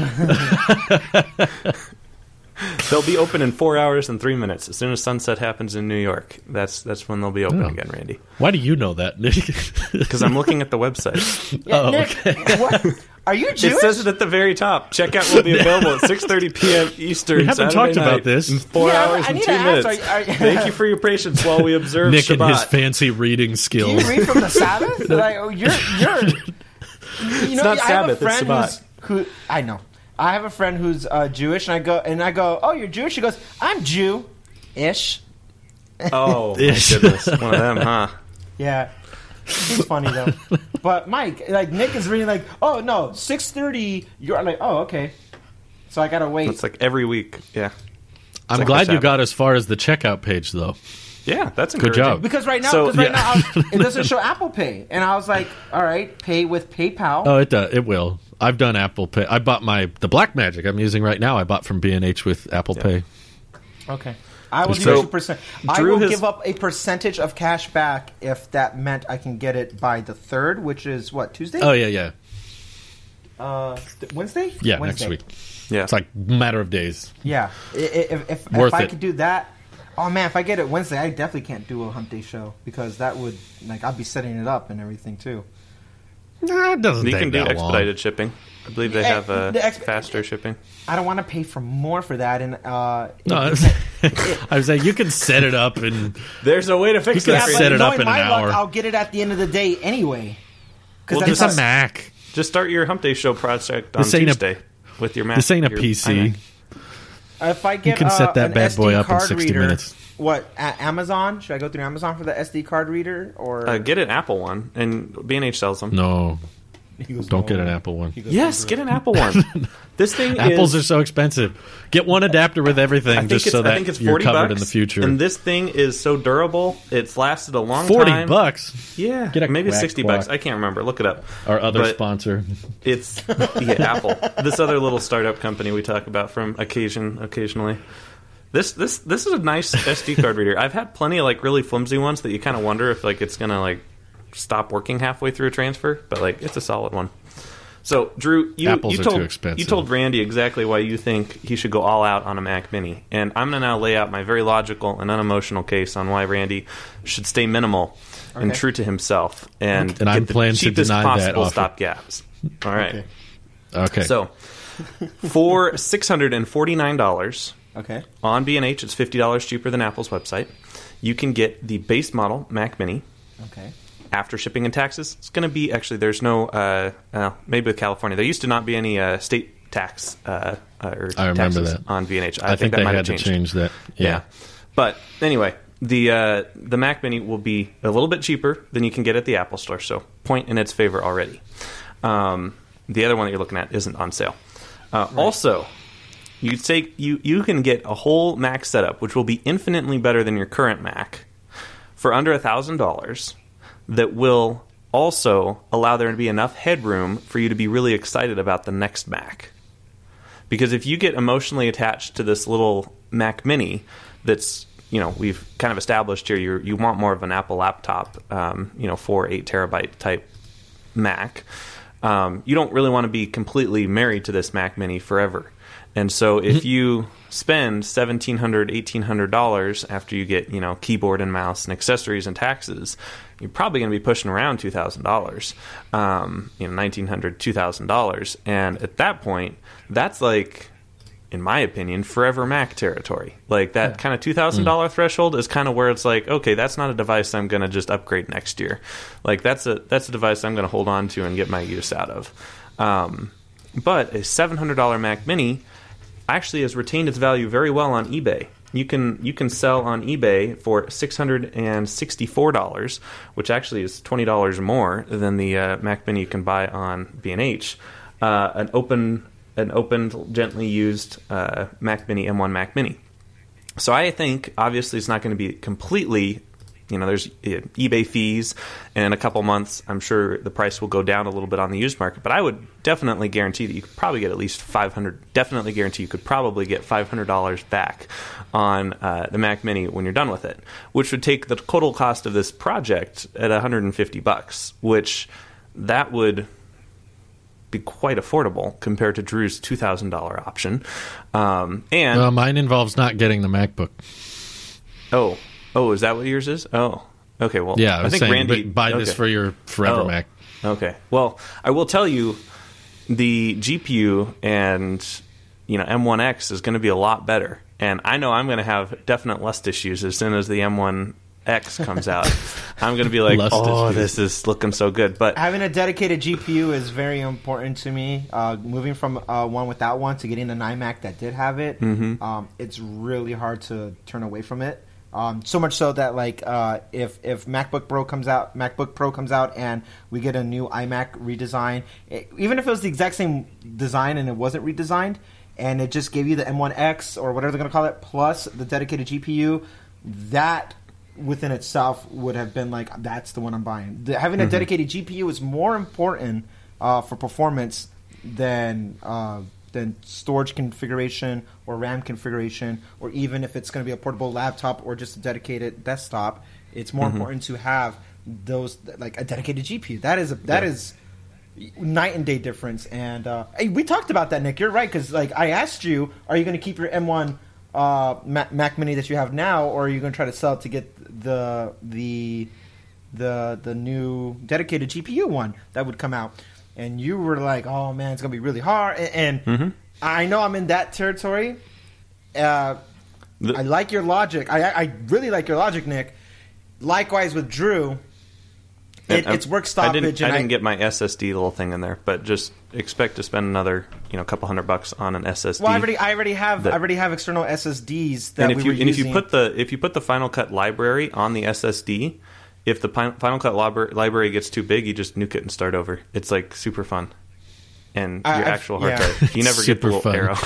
they'll be open in four hours and three minutes. As soon as sunset happens in New York, that's that's when they'll be open Oh. again, Randy. Why do you know that, Nick? Because I'm looking at the website. Yeah, Oh, Nick, what? Are you Jewish? It says it at the very top. Checkout will be available at six thirty p.m. Eastern. We haven't Saturday talked about night this. in four Yeah, hours I and need two to ask, minutes. are- are- Thank you for your patience while we observe Nick Shabbat. and his fancy reading Do skills. you read from the Sabbath? Like, oh, you're you're. You know, not I have a Sabbath, it's friend Shabbat. who's, who I know. I have a friend who's uh, Jewish, and I go and I go, "Oh, you're Jewish?" She goes, "I'm Jew-ish." Oh my Ish. goodness, one of them, huh? Yeah, he's funny though. But Mike, like Nick is reading like, "Oh no, six thirty." You're like, "Oh, okay." So I gotta wait. It's like every week. Yeah, I'm like glad the you Sabbath. got as far as the checkout page, though. yeah, that's Good encouraging. job. Because right now, So- because right yeah. now I was, it doesn't show Apple Pay, and I was like, "All right, pay with PayPal." Oh, it does. It will. I've done Apple Pay. I bought my the Black Magic I'm using right now. I bought from B and H with Apple Yeah. Pay. Okay. I will So, give you a percent. I Drew will has- give up a percentage of cash back if that meant I can get it by the third, which is what, Tuesday? Oh yeah, yeah, Uh, th- Wednesday? yeah. Wednesday. Next week. Yeah, It's like a matter of days. Yeah. I- I- If, if, Worth if I it. could do that, oh man, if I get it Wednesday, I definitely can't do a hump day show because that would, like, I'd be setting it up and everything too. Nah, it doesn't you take can do that expedited long. shipping. I believe they Eh, have uh, the exp- faster shipping. I don't want to pay for more for that, and uh, No, I it- was, I was saying you can set it up and There's a way to fix You that. can yeah, set but it up knowing in an my luck, hour. I'll get it at the end of the day anyway. Because Well, just a Mac. Just start your Hump Day Show project on This ain't a- Tuesday with your Mac. This ain't a your P C. iMac. If I get can set uh, that an bad S D boy up in card sixty reader, minutes. What, a- Amazon? Should I go through Amazon for the S D card reader or Uh, get an Apple one, and B and H sells them. No, He goes, don't "No." get an Apple one. He goes, Yes, "Don't get do an it." Apple one. This thing Apples is, are so expensive. Get one adapter with everything, I think just it's, so I that think it's you're forty covered bucks, in the future. And this thing is so durable; it's lasted a long Forty time. bucks. Yeah, Get a maybe quack sixty quack. bucks. I can't remember. Look it up. Our other But sponsor. It's yeah, Apple. This other little startup company we talk about from occasion occasionally. This this this is a nice S D card reader. I've had plenty of like really flimsy ones that you kind of wonder if like it's gonna like stop working halfway through a transfer, but like it's a solid one. So Drew, you, Apples you are told too expensive. you told Randy exactly why you think he should go all out on a Mac Mini, and I'm gonna now lay out my very logical and unemotional case on why Randy should stay minimal and Okay. true to himself and And I'm get the planning to cheapest deny that possible offer. stop gaps. All right. Okay. Okay. So, for six hundred and forty nine dollars Okay. on B and H, it's fifty dollars cheaper than Apple's website. You can get the base model Mac Mini, Okay. after shipping and taxes, it's going to be actually there's no uh, uh, maybe with California there used to not be any uh, state tax uh, uh, or I remember taxes that. on V N H. I, I, think, think that they might had have to changed. change that. Yeah. yeah. But anyway, the uh, the Mac Mini will be a little bit cheaper than you can get at the Apple Store, so point in its favor already. Um, the other one that you're looking at isn't on sale. Uh, right. Also, you take you you can get a whole Mac setup, which will be infinitely better than your current Mac, for under a thousand dollars. That will also allow there to be enough headroom for you to be really excited about the next Mac. Because if you get emotionally attached to this little Mac Mini, that's you know we've kind of established here, you you want more of an Apple laptop, um, you know, four eight terabyte type Mac. Um, you don't really want to be completely married to this Mac Mini forever. And so if you spend seventeen hundred dollars, eighteen hundred dollars after you get, you know, keyboard and mouse and accessories and taxes, you're probably going to be pushing around two thousand dollars, um, you know, nineteen hundred dollars, two thousand dollars. And at that point, that's like, in my opinion, forever Mac territory. Like that yeah. kind of two thousand dollars mm. threshold is kind of where it's like, okay, that's not a device I'm going to just upgrade next year. Like that's a that's a device I'm going to hold on to and get my use out of. Um, but a seven hundred dollars Mac Mini actually has retained its value very well on eBay. You can you can sell on eBay for six hundred sixty-four dollars, which actually is twenty dollars more than the uh, Mac Mini you can buy on B and H. Uh, an open an opened, gently used uh, Mac Mini, M one Mac Mini. So I think, obviously, it's not going to be completely, you know, there's eBay fees, and in a couple months, I'm sure the price will go down a little bit on the used market, but I would definitely guarantee that you could probably get at least five hundred dollars, definitely guarantee you could probably get five hundred dollars back on uh, the Mac Mini when you're done with it, which would take the total cost of this project at one hundred fifty bucks, which that would be quite affordable compared to Drew's two thousand dollars option. Um, and well, mine involves not getting the MacBook. Oh, oh, is that what yours is? Oh, okay. Well, yeah, I, was I think saying, Randy buy okay. this for your forever oh, Mac. Okay. Well, I will tell you, the G P U and you know M one X is going to be a lot better, and I know I'm going to have definite lust issues as soon as the M one X comes out. I'm going to be like, Lust oh, issues. this is looking so good. But having a dedicated G P U is very important to me. Uh, moving from uh, one without one to getting an iMac that did have it, mm-hmm. um, it's really hard to turn away from it. Um, so much so that like uh, if if MacBook Pro comes out, MacBook Pro comes out, and we get a new iMac redesign, it, even if it was the exact same design and it wasn't redesigned, and it just gave you the M one X or whatever they're going to call it plus the dedicated G P U, that within itself would have been like, that's the one I'm buying. The, having a mm-hmm. dedicated G P U is more important uh, for performance than uh, than storage configuration or RAM configuration, or even if it's going to be a portable laptop or just a dedicated desktop. It's more mm-hmm. important to have those, like a dedicated G P U. That is a, that yeah. is night and day difference. And uh, hey, we talked about that, Nick. You're right, because like I asked you, are you going to keep your M one Uh, Mac, Mac Mini that you have now, or are you going to try to sell it to get the the the the new dedicated G P U one that would come out? And you were like, "Oh man, it's going to be really hard." And, and mm-hmm. I know I'm in that territory. Uh, the- I like your logic. I, I really like your logic, Nick. Likewise with Drew. It, it's work stoppage. I didn't, and I didn't I, get my S S D little thing in there, but just expect to spend another, you know, couple hundred bucks on an S S D. Well, I already, I already have, that, I already have external S S Ds that and if we you, were and using. if you put the if you put the Final Cut library on the S S D, if the Final Cut libra- library gets too big, you just nuke it and start over. It's like super fun, and I, your I've, actual hard yeah. drive, you never get the little fun. arrow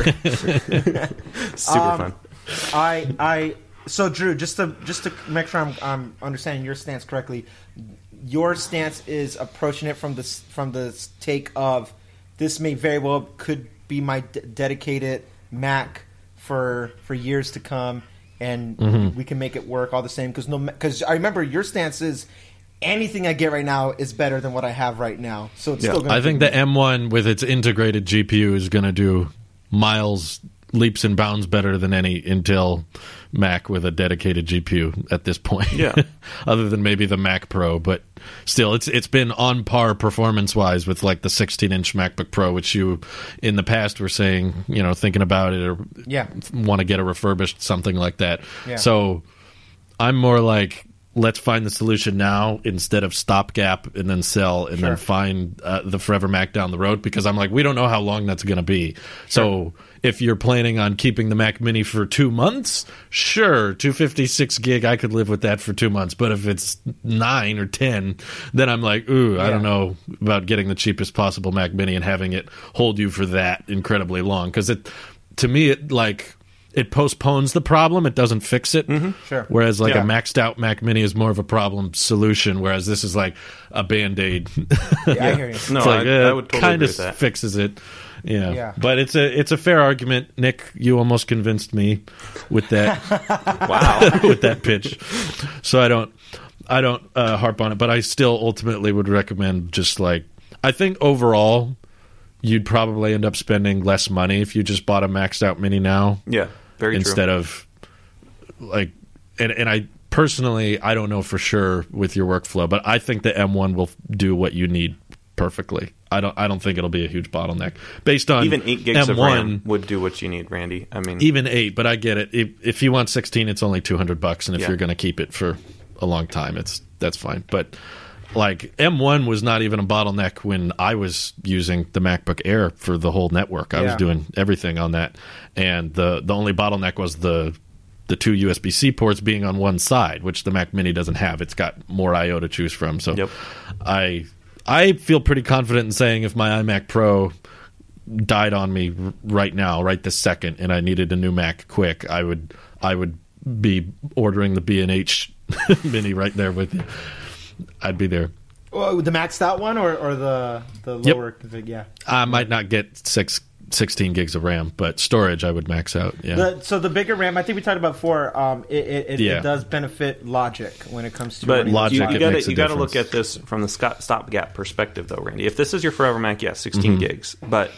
error. Super um, fun. I I so Drew, just to just to make sure I'm, I'm understanding your stance correctly. Your stance is approaching it from the from the take of this may very well could be my d- dedicated Mac for for years to come, and mm-hmm. we can make it work all the same. Because no, because I remember your stance is anything I get right now is better than what I have right now. So it's yeah. still. Gonna I think be- the M one with its integrated G P U is going to do miles, leaps and bounds better than any Intel Mac with a dedicated G P U at this point. Yeah. Other than maybe the Mac Pro, but still, it's it's been on par performance wise with like the sixteen inch MacBook Pro, which you in the past were saying, you know, thinking about it or yeah. want to get a refurbished something like that. Yeah. So I'm more like let's find the solution now instead of stopgap and then sell and Sure. then find uh, the Forever Mac down the road, because I'm like, we don't know how long that's going to be. So if you're planning on keeping the Mac Mini for two months, sure, two fifty-six gig, I could live with that for two months. But if it's nine or ten, then I'm like, ooh, I Yeah. don't know about getting the cheapest possible Mac Mini and having it hold you for that incredibly long. Because it, to me, it like... it postpones the problem. It doesn't fix it. Mm-hmm. Sure. Whereas like Yeah. a maxed out Mac Mini is more of a problem solution, whereas this is like a Band-Aid. Yeah, I hear you. It's No, like, I- uh, I would totally kind agree of with that. fixes it. Yeah. Yeah. But it's a it's a fair argument. Nick, you almost convinced me with that. Wow. with that pitch. So I don't I don't uh, harp on it, but I still ultimately would recommend just like, I think overall you'd probably end up spending less money if you just bought a maxed out Mini now. Yeah, very true. Instead of like, and, and I personally, I don't know for sure with your workflow, but I think the M one will do what you need perfectly. I don't, I don't think it'll be a huge bottleneck based on Even eight gigs M of one, RAM would do what you need, Randy. I mean, even eight, but I get it. If, if you want sixteen, it's only two hundred bucks. And if Yeah. you're going to keep it for a long time, it's, that's fine. But like M one was not even a bottleneck when I was using the MacBook Air for the whole network. I was Yeah. doing everything on that. And the, the only bottleneck was the, the two U S B C ports being on one side, which the Mac Mini doesn't have. It's got more I O to choose from. So Yep. I, I feel pretty confident in saying if my iMac Pro died on me r- right now, right this second, and I needed a new Mac quick, I would I would be ordering the B and H Mini right there with you. I'd be there. Well, the maxed out one or, or the the Yep. lower config? Yeah. I might not get six, sixteen gigs of RAM, but storage I would max out. Yeah. The, so the bigger RAM, I think we talked about before. Um, it it, it, Yeah. it does benefit Logic when it comes to But running Logic, you, it you got makes to a you got to difference. look at this from the Scott stopgap perspective, though, Randy. If this is your Forever Mac, yes, sixteen Mm-hmm. gigs. But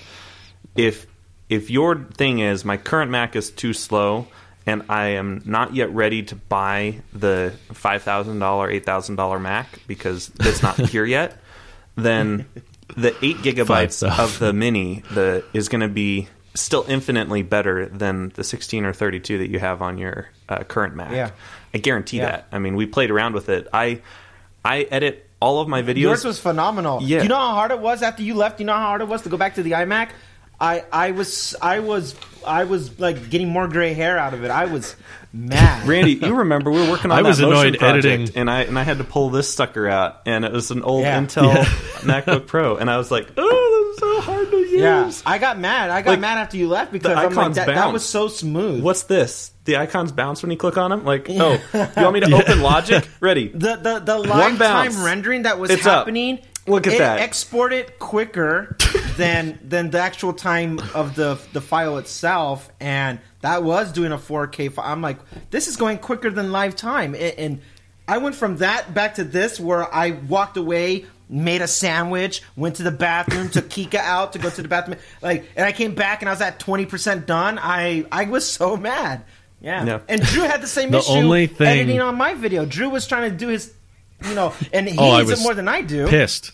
if if your thing is my current Mac is too slow and I am not yet ready to buy the five thousand dollar, eight thousand dollar Mac because it's not here yet, then the eight gigabytes Five of the Mini the is going to be still infinitely better than the sixteen or thirty-two that you have on your uh, current Mac. Yeah. I guarantee Yeah. that. I mean, we played around with it. I I edit all of my videos. Yours was phenomenal. Yeah. You know how hard it was after you left? You know how hard it was to go back to the iMac? I, I was I was I was like getting more gray hair out of it. I was mad. Randy, you remember we were working on I that was motion annoyed project, editing. and I and I had to pull this sucker out, and it was an old Yeah. Intel Yeah. MacBook Pro, and I was like, oh, that's so hard to use. Yeah, I got mad. I got Like, mad after you left because the I'm like, icons that, that bounce. was so smooth. What's this? The icons bounce when you click on them? Like, oh, you want me to open Logic? Ready. the the the One live bounce. time rendering that was It's up. happening? Look at it that. exported quicker than than the actual time of the the file itself, and that was doing a four K file. I'm like, this is going quicker than live time, and, and I went from that back to this, where I walked away, made a sandwich, went to the bathroom, took Kika out to go to the bathroom, like, and I came back and I was at twenty percent done. I I was so mad. Yeah. Yeah. And Drew had the same The issue only thing- editing on my video. Drew was trying to do his, you know, and he Oh, I needs it was more than I do. Pissed.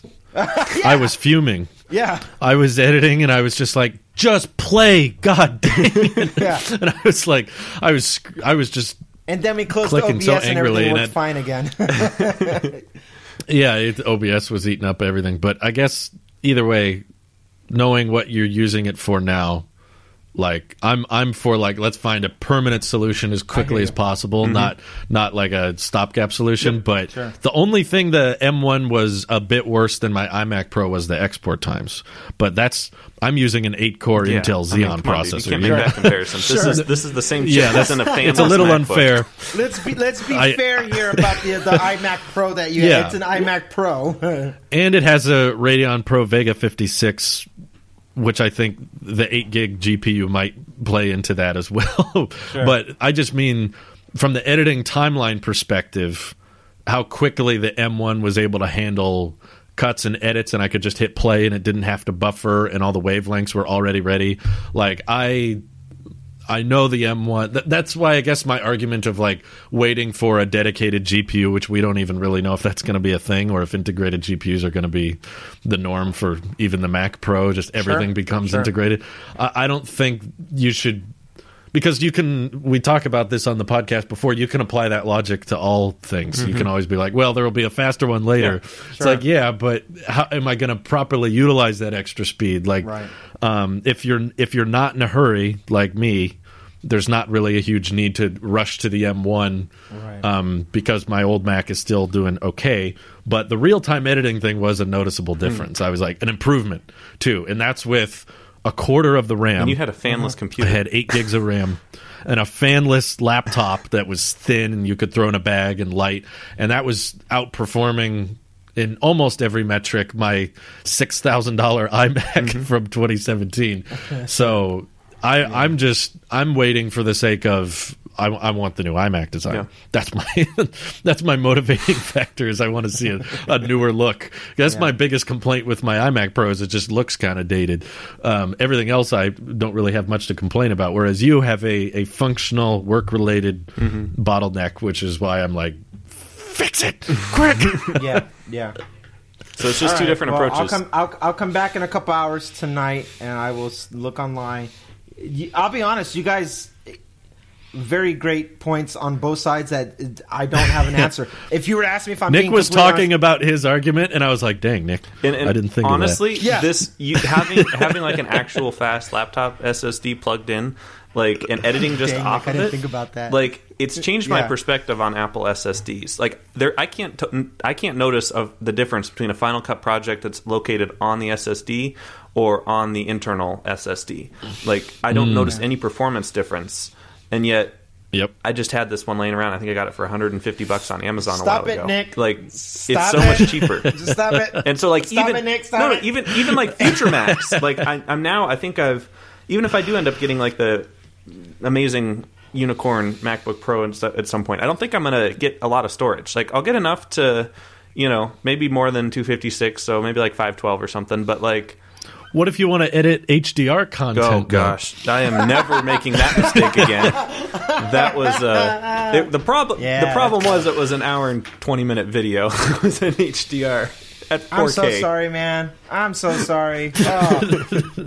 I was fuming. Yeah. I was editing and I was just like, just play, god dang it. Yeah. And I was like, I was, I was just, And then we closed the O Clicking B S so and angrily, everything and worked it- fine again. yeah, it, O B S was eating up everything. But I guess either way, knowing what you're using it for now, like I'm, I'm for like let's find a permanent solution as quickly as possible, Mm-hmm. not not like a stopgap solution. But sure. the only thing the M one was a bit worse than my iMac Pro was the export times. But that's I'm using an eight core Yeah. Intel I mean, Xeon come on, dude, processor. You can't you make know? that comparison. This Sure. is this is the same chip Yeah, that's that's in a fanless it's a little MacBook. unfair. let's be let's be I- fair here about the the iMac Pro that you Yeah. It's an iMac Pro. And it has a Radeon Pro Vega fifty-six, which I think the eight gig G P U might play into that as well. Sure. But I just mean from the editing timeline perspective, how quickly the M one was able to handle cuts and edits, and I could just hit play and it didn't have to buffer, and all the wavelengths were already ready. Like I I know the M one. Th- that's why I guess my argument of like waiting for a dedicated G P U, which we don't even really know if that's going to be a thing or if integrated G P Us are going to be the norm for even the Mac Pro. Just everything Sure, becomes sure. integrated. I-, I don't think you should Because you can, we talk about this on the podcast before, you can apply that logic to all things. Mm-hmm. You can always be like, well, there will be a faster one later. Yeah, sure. It's like, yeah, but how am I going to properly utilize that extra speed? Like, right. um, if you're if you're not in a hurry, like me, there's not really a huge need to rush to the M one right. um, because my old Mac is still doing okay. But the real-time editing thing was a noticeable difference. Mm. I was like, an improvement, too. And that's with a quarter of the RAM. And you had a fanless uh-huh. computer. I had eight gigs of RAM and a fanless laptop that was thin and you could throw in a bag and light. And that was outperforming in almost every metric my six thousand dollars iMac mm-hmm. from twenty seventeen. Okay. So I, yeah. I'm just I'm waiting for the sake of I, I want the new iMac design. Yeah. That's my that's my motivating factor. Is I want to see a, a newer look. That's yeah. my biggest complaint with my iMac Pro is it just looks kind of dated. Um, everything else I don't really have much to complain about. Whereas you have a, a functional work related mm-hmm. bottleneck, which is why I'm like, fix it quick. yeah, yeah. So it's just All two right, different well, approaches. I'll come, I'll, I'll come back in a couple hours tonight, and I will look online. I'll be honest, you guys, very great points on both sides that I don't have an answer. If you were to ask me if I'm Nick being was talking honest, about his argument, and I was like, dang, Nick, and, and I didn't think honestly, of that. Yeah. this you, having having like an actual fast laptop S S D plugged in, like, and editing just dang, off Nick, of I didn't it, think about that. like, it's changed yeah. my perspective on Apple S S Ds. Like, there, I can't t- I can't notice of the difference between a Final Cut project that's located on the S S D or on the internal S S D. Like, I don't mm. notice any performance difference, and yet. Yep. I just had this one laying around. I think I got it for one hundred fifty bucks on Amazon Stop a while it, ago. Nick. Like Stop it's so it. much cheaper. Just stop it. And so like Stop even it, Nick. Stop no, it. even even like future Macs. Like I, I'm now. I think I've even if I do end up getting like the amazing unicorn MacBook Pro and stuff at some point, I don't think I'm gonna get a lot of storage. Like I'll get enough to, you know, maybe more than two fifty-six. So maybe like five twelve or something. But like. What if you want to edit H D R content? Oh gosh, though? I am never making that mistake again. That was uh, it, the problem. Yeah. The problem was it was an hour and twenty minute video. It was an H D R at four K. I'm so sorry, man. I'm so sorry. Oh,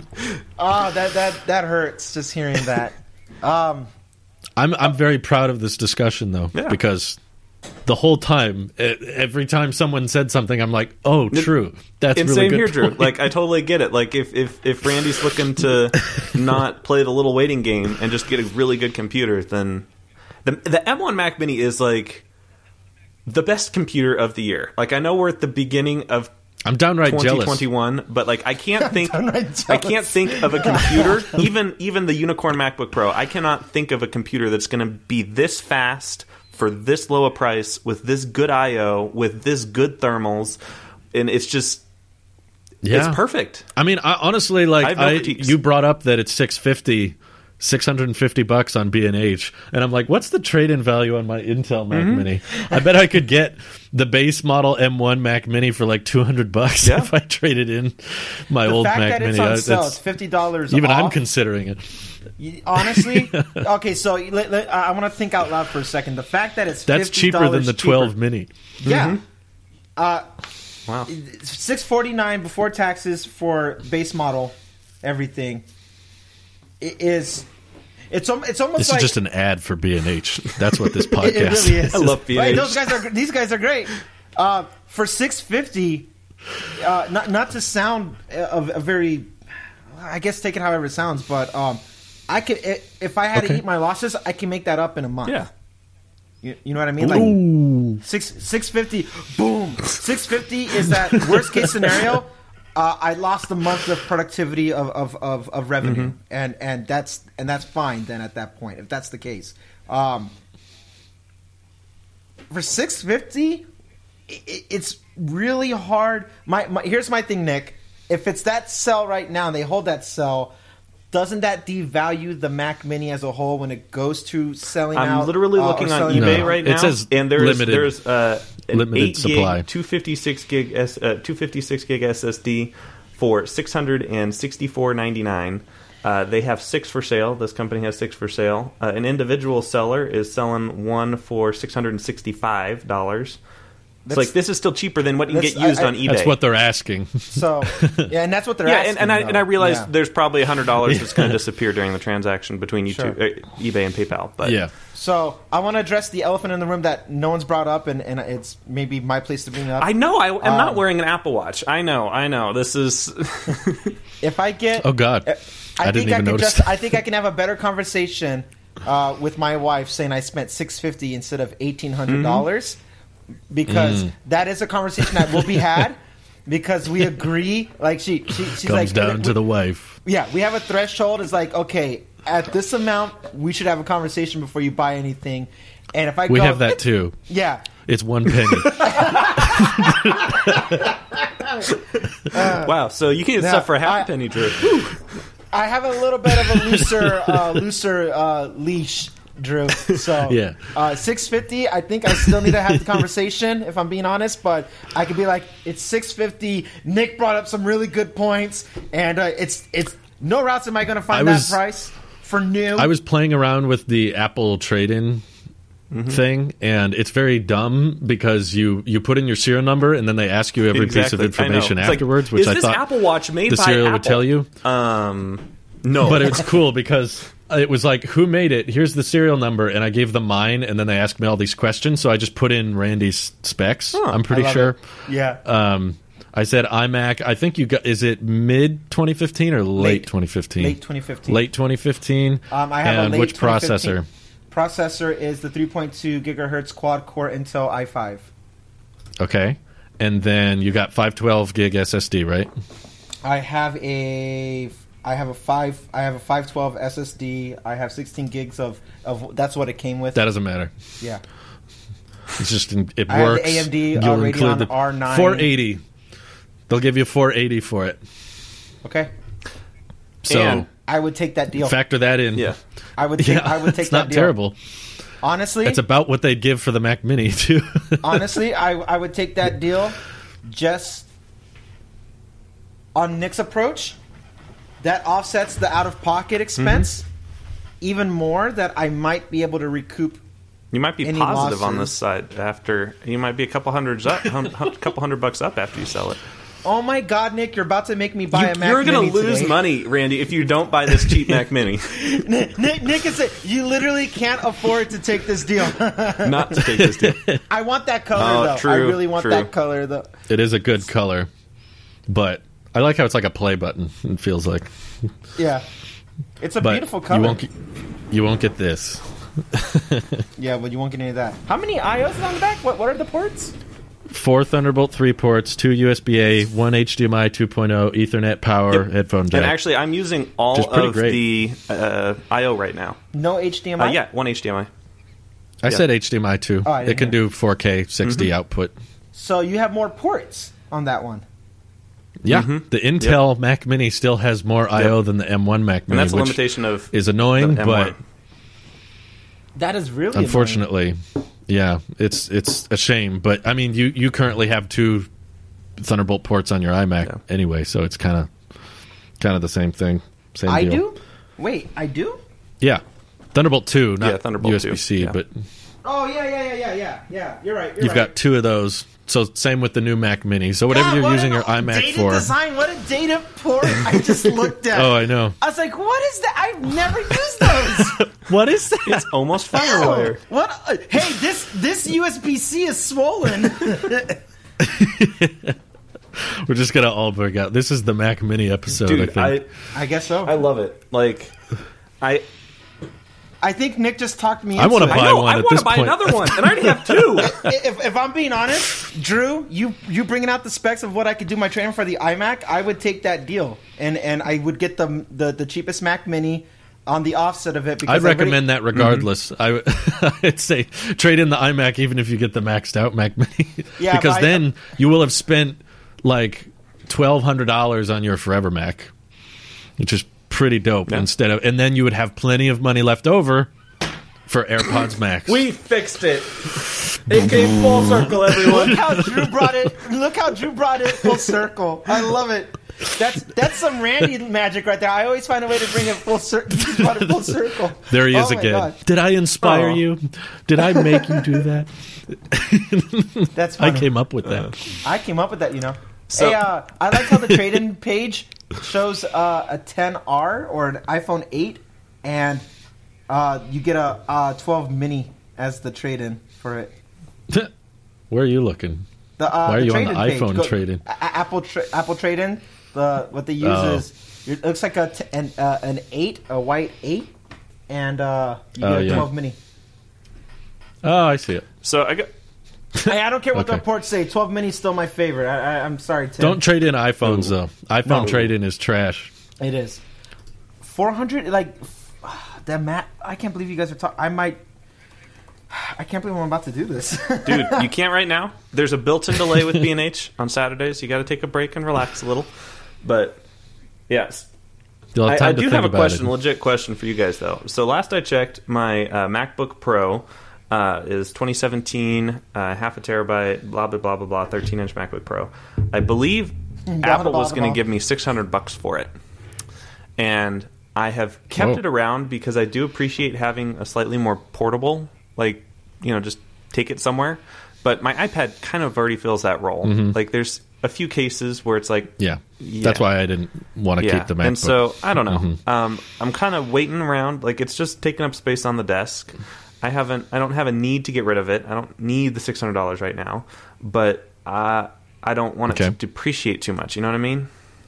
oh that that that hurts just hearing that. Um, I'm I'm very proud of this discussion though yeah. because. The whole time, every time someone said something, I'm like, "Oh, true. That's and really same good." Here, Drew. Point. Like, I totally get it. Like, if, if if Randy's looking to not play the little waiting game and just get a really good computer, then the the M one Mac Mini is like the best computer of the year. Like, I know we're at the beginning of I'm downright twenty twenty-one, jealous. but like, I can't think. I can't think of a computer, even even the Unicorn MacBook Pro. I cannot think of a computer that's going to be this fast. For this low a price, with this good I O, with this good thermals, and it's just, yeah. it's perfect. I mean, I, honestly, like I I, you brought up that it's six fifty, six hundred fifty bucks on B and H, and I'm like, what's the trade-in value on my Intel Mac mm-hmm. Mini? I bet I could get the base model M one Mac Mini for like two hundred bucks yeah. if I traded in my the old fact Mac that it's Mini. on sale, it's fifty dollars. Even off. I'm considering it. Honestly, okay. So let, let, I want to think out loud for a second. The fact that it's that's cheaper than the twelve cheaper. Mini. Yeah. Mm-hmm. Uh, wow. six forty-nine before taxes for base model, everything. It is. It's it's almost this like is just an ad for B and H. That's what this podcast. it, it really is. I love B and H. Right, those guys are these guys are great. Uh, for six fifty, uh, not not to sound a, a very. I guess take it however it sounds, but um, I could if I had okay. to eat my losses, I can make that up in a month. Yeah, you, you know what I mean? Like Ooh. six six fifty, boom. Six fifty is that worst case scenario. Uh, I lost a month of productivity of of, of, of revenue, mm-hmm. and, and that's and that's fine. Then at that point, if that's the case, um, for six fifty, it, it's really hard. My, my here's my thing, Nick. If it's that sell right now, and they hold that sell, doesn't that devalue the Mac Mini as a whole when it goes to selling I'm out? I'm literally uh, looking on eBay no. right now, it says and there's limited, there's uh, an limited eight supply. gig, two fifty-six gig, S, uh, two fifty-six gig S S D for six hundred sixty-four ninety-nine. Uh, they have six for sale. This company has six for sale. Uh, an individual seller is selling one for six hundred sixty-five dollars. It's like, this is still cheaper than what you can get used I, I, on eBay. That's what they're asking. So, yeah, and that's what they're yeah, asking. and, and I though. and I realize yeah. there's probably one hundred dollars that's going to disappear during the transaction between you Sure. two, uh, eBay and PayPal. But yeah. So I want to address the elephant in the room that no one's brought up, and, and it's maybe my place to bring up. I know I, I'm um, not wearing an Apple Watch. I know, I know. This is. If I get, Oh God, I, I, think didn't I even can notice. just. I think I can have a better conversation uh, with my wife saying I spent six fifty instead of eighteen hundred dollars. Mm-hmm. Because Mm. that is a conversation that will be had because we agree. Like she, she she's Comes like down we, to the wife. Yeah, we have a threshold. It's like, okay, at this amount, we should have a conversation before you buy anything. And if I We go, have that too. Yeah, It's one penny. uh, wow, so you can get now, stuff for half I- a penny, Drew. I have a little bit of a looser, uh, looser uh, leash, Drew. So Yeah. uh, six fifty. I think I still need to have the conversation if I'm being honest. But I could be like, it's six fifty. Nick brought up some really good points, and uh, it's it's no routes am I going to find I was- that price for new. I was playing around with the Apple trade-in Mm-hmm. thing, and it's very dumb because you, you put in your serial number and then they ask you every piece of Exactly, I know. information It's like, afterwards, which is I this thought Apple Watch made the by serial Apple? would tell you. Um, no, But it's cool because it was like, who made it? Here's the serial number, and I gave them mine, and then they asked me all these questions, so I just put in Randy's specs. Huh, I'm pretty I love sure. it. Yeah. Um, I said iMac. I think you got. Is it mid twenty fifteen or late, Late. twenty fifteen? Late twenty fifteen. Late twenty fifteen. Um, I have and a late which twenty processor? fifteen. Processor is the three point two gigahertz quad core Intel i five. Okay, and then you got five twelve gig S S D, right? I have a I have a five I have a five twelve S S D. I have sixteen gigs of, of that's what it came with. That doesn't matter. Yeah. It's just it I have works. the A M D, uh, You'll Radeon include the R nine. four eighty. They'll give you four eighty for it. Okay. So And I would take that deal. factor that in. Yeah. I would take Yeah, I would take it's that not deal. terrible. Honestly, It's about what they'd give for the Mac Mini too. honestly, I I would take that deal just on Nick's approach. That offsets the out of pocket expense even more. That I might be able to recoup. You might be Any positive on losses? this side after. You might be a couple hundred up, hun- hun- couple hundred bucks up after you sell it. Oh my God, Nick! You're about to make me buy You, a Mac you're Mini gonna lose today. money, Randy, if you don't buy this cheap Mac Mini. Nick, Nick, Nick is it. You literally can't afford to take this deal. Not to take this deal. I want that color Oh, though. true, I really want true. that color though. It is a good color, but I like how it's like a play button. It feels like. Yeah, it's a But beautiful color. You won't. Get, you won't get this. Yeah, but you won't get any of that. How many I Os is on the back? What What are the ports? Four Thunderbolt three ports, two U S B A, one H D M I two point oh, Ethernet power, Yep. headphone jack. And actually, I'm using Which all is pretty of great. the uh, I O right now. No H D M I. Uh, yeah, one H D M I. I yeah. said H D M I too. Oh, I it didn't can hear. do four K sixty Mm-hmm. output. So you have more ports on that one. Yeah, Mhm. the Intel Mac Mini still has more I O than the M one Mac Mini, And that's a which limitation of is annoying, the M one. but That is really unfortunately, yeah, it's it's a shame. But I mean, you, you currently have two Thunderbolt ports on your iMac Yeah. anyway, so it's kind of kind of the same thing. Same I deal. do. Wait, I do. Yeah, Thunderbolt two, not Yeah, Thunderbolt U S B C, two, yeah. but Oh yeah, yeah, yeah, yeah, yeah, yeah. You're right. You're you've right. got two of those. So same with the new Mac Mini. So whatever God, you're what using an your iMac dated for. design. What a dated port! I just looked at. Oh, I know. I was like, "What is that? I've never used those." What is that? It's almost FireWire. What? uh, Hey, this this U S B C is swollen. We're just gonna all bug out. This is the Mac Mini episode. I Dude, think. I guess so. I love it. Like, I I think Nick just talked me. I into wanna it. buy I know, one I at want this to buy point. another one, and I already have two. if, if I'm being honest, Drew, you you bringing out the specs of what I could do my training for the iMac, I would take that deal, and and I would get the the, the cheapest Mac Mini on the offset of it. Because I'd I already- recommend that regardless. I would I'd say trade in the iMac even if you get the maxed out Mac Mini, Yeah, because but I- then you will have spent like twelve hundred dollars on your Forever Mac, which is pretty dope. Yeah. Instead of, and then you would have plenty of money left over for AirPods Max. We fixed it. It came full circle, everyone. Look how Drew brought it. Look how Drew brought it full circle. I love it. That's that's some Randy magic right there. I always find a way to bring it full, cir- full circle. There he oh is my again. God. Did I inspire Oh. you? Did I make you do that? That's I funny. came up with that. I came up with that, you know. So- hey, uh, I like how the trade-in page shows uh, a ten R or an iPhone eight, and uh, you get a uh, twelve mini as the trade-in for it. Where are you looking? The, uh, Why are the you on the trade-in page. iPhone Go- trade-in? A- a- Apple tra- Apple trade-in. The what they use Oh. is it looks like a t- an uh, an eight, a white eight, and uh, you Oh, get a yeah. twelve mini. Oh, I see it. So I got. Hey, I don't care what the Okay. reports say. twelve mini is still my favorite. I, I, I'm sorry, Tim. Don't trade in iPhones, though. iPhone No. trade-in is trash. It is four hundred. Like that, Matt. I can't believe you guys are talking. I might. I can't believe I'm about to do this, Dude, you can't right now. There's a built-in delay with B and H on Saturdays. You got to take a break and relax a little. But yes, You'll have I, time I to do think have a about question, it. legit question for you guys though. So last I checked, my uh, MacBook Pro uh, is twenty seventeen, uh, half a terabyte, blah blah blah blah blah, thirteen inch MacBook Pro. I believe Blah, Apple blah, was blah, going blah. to give me six hundred bucks for it, and I have kept Whoa. it around because I do appreciate having a slightly more portable, like, you know, just take it somewhere. But my iPad kind of already fills that role. Mhm. Like, there's a few cases where it's like, Yeah. yeah. That's why I didn't want to Yeah. keep the MacBook. And so, I don't know. Mhm. Um, I'm kind of waiting around. Like, it's just taking up space on the desk. I haven't. I don't have a need to get rid of it. I don't need the six hundred dollars right now. But uh, I don't want it Okay. to depreciate too much. You know what I mean?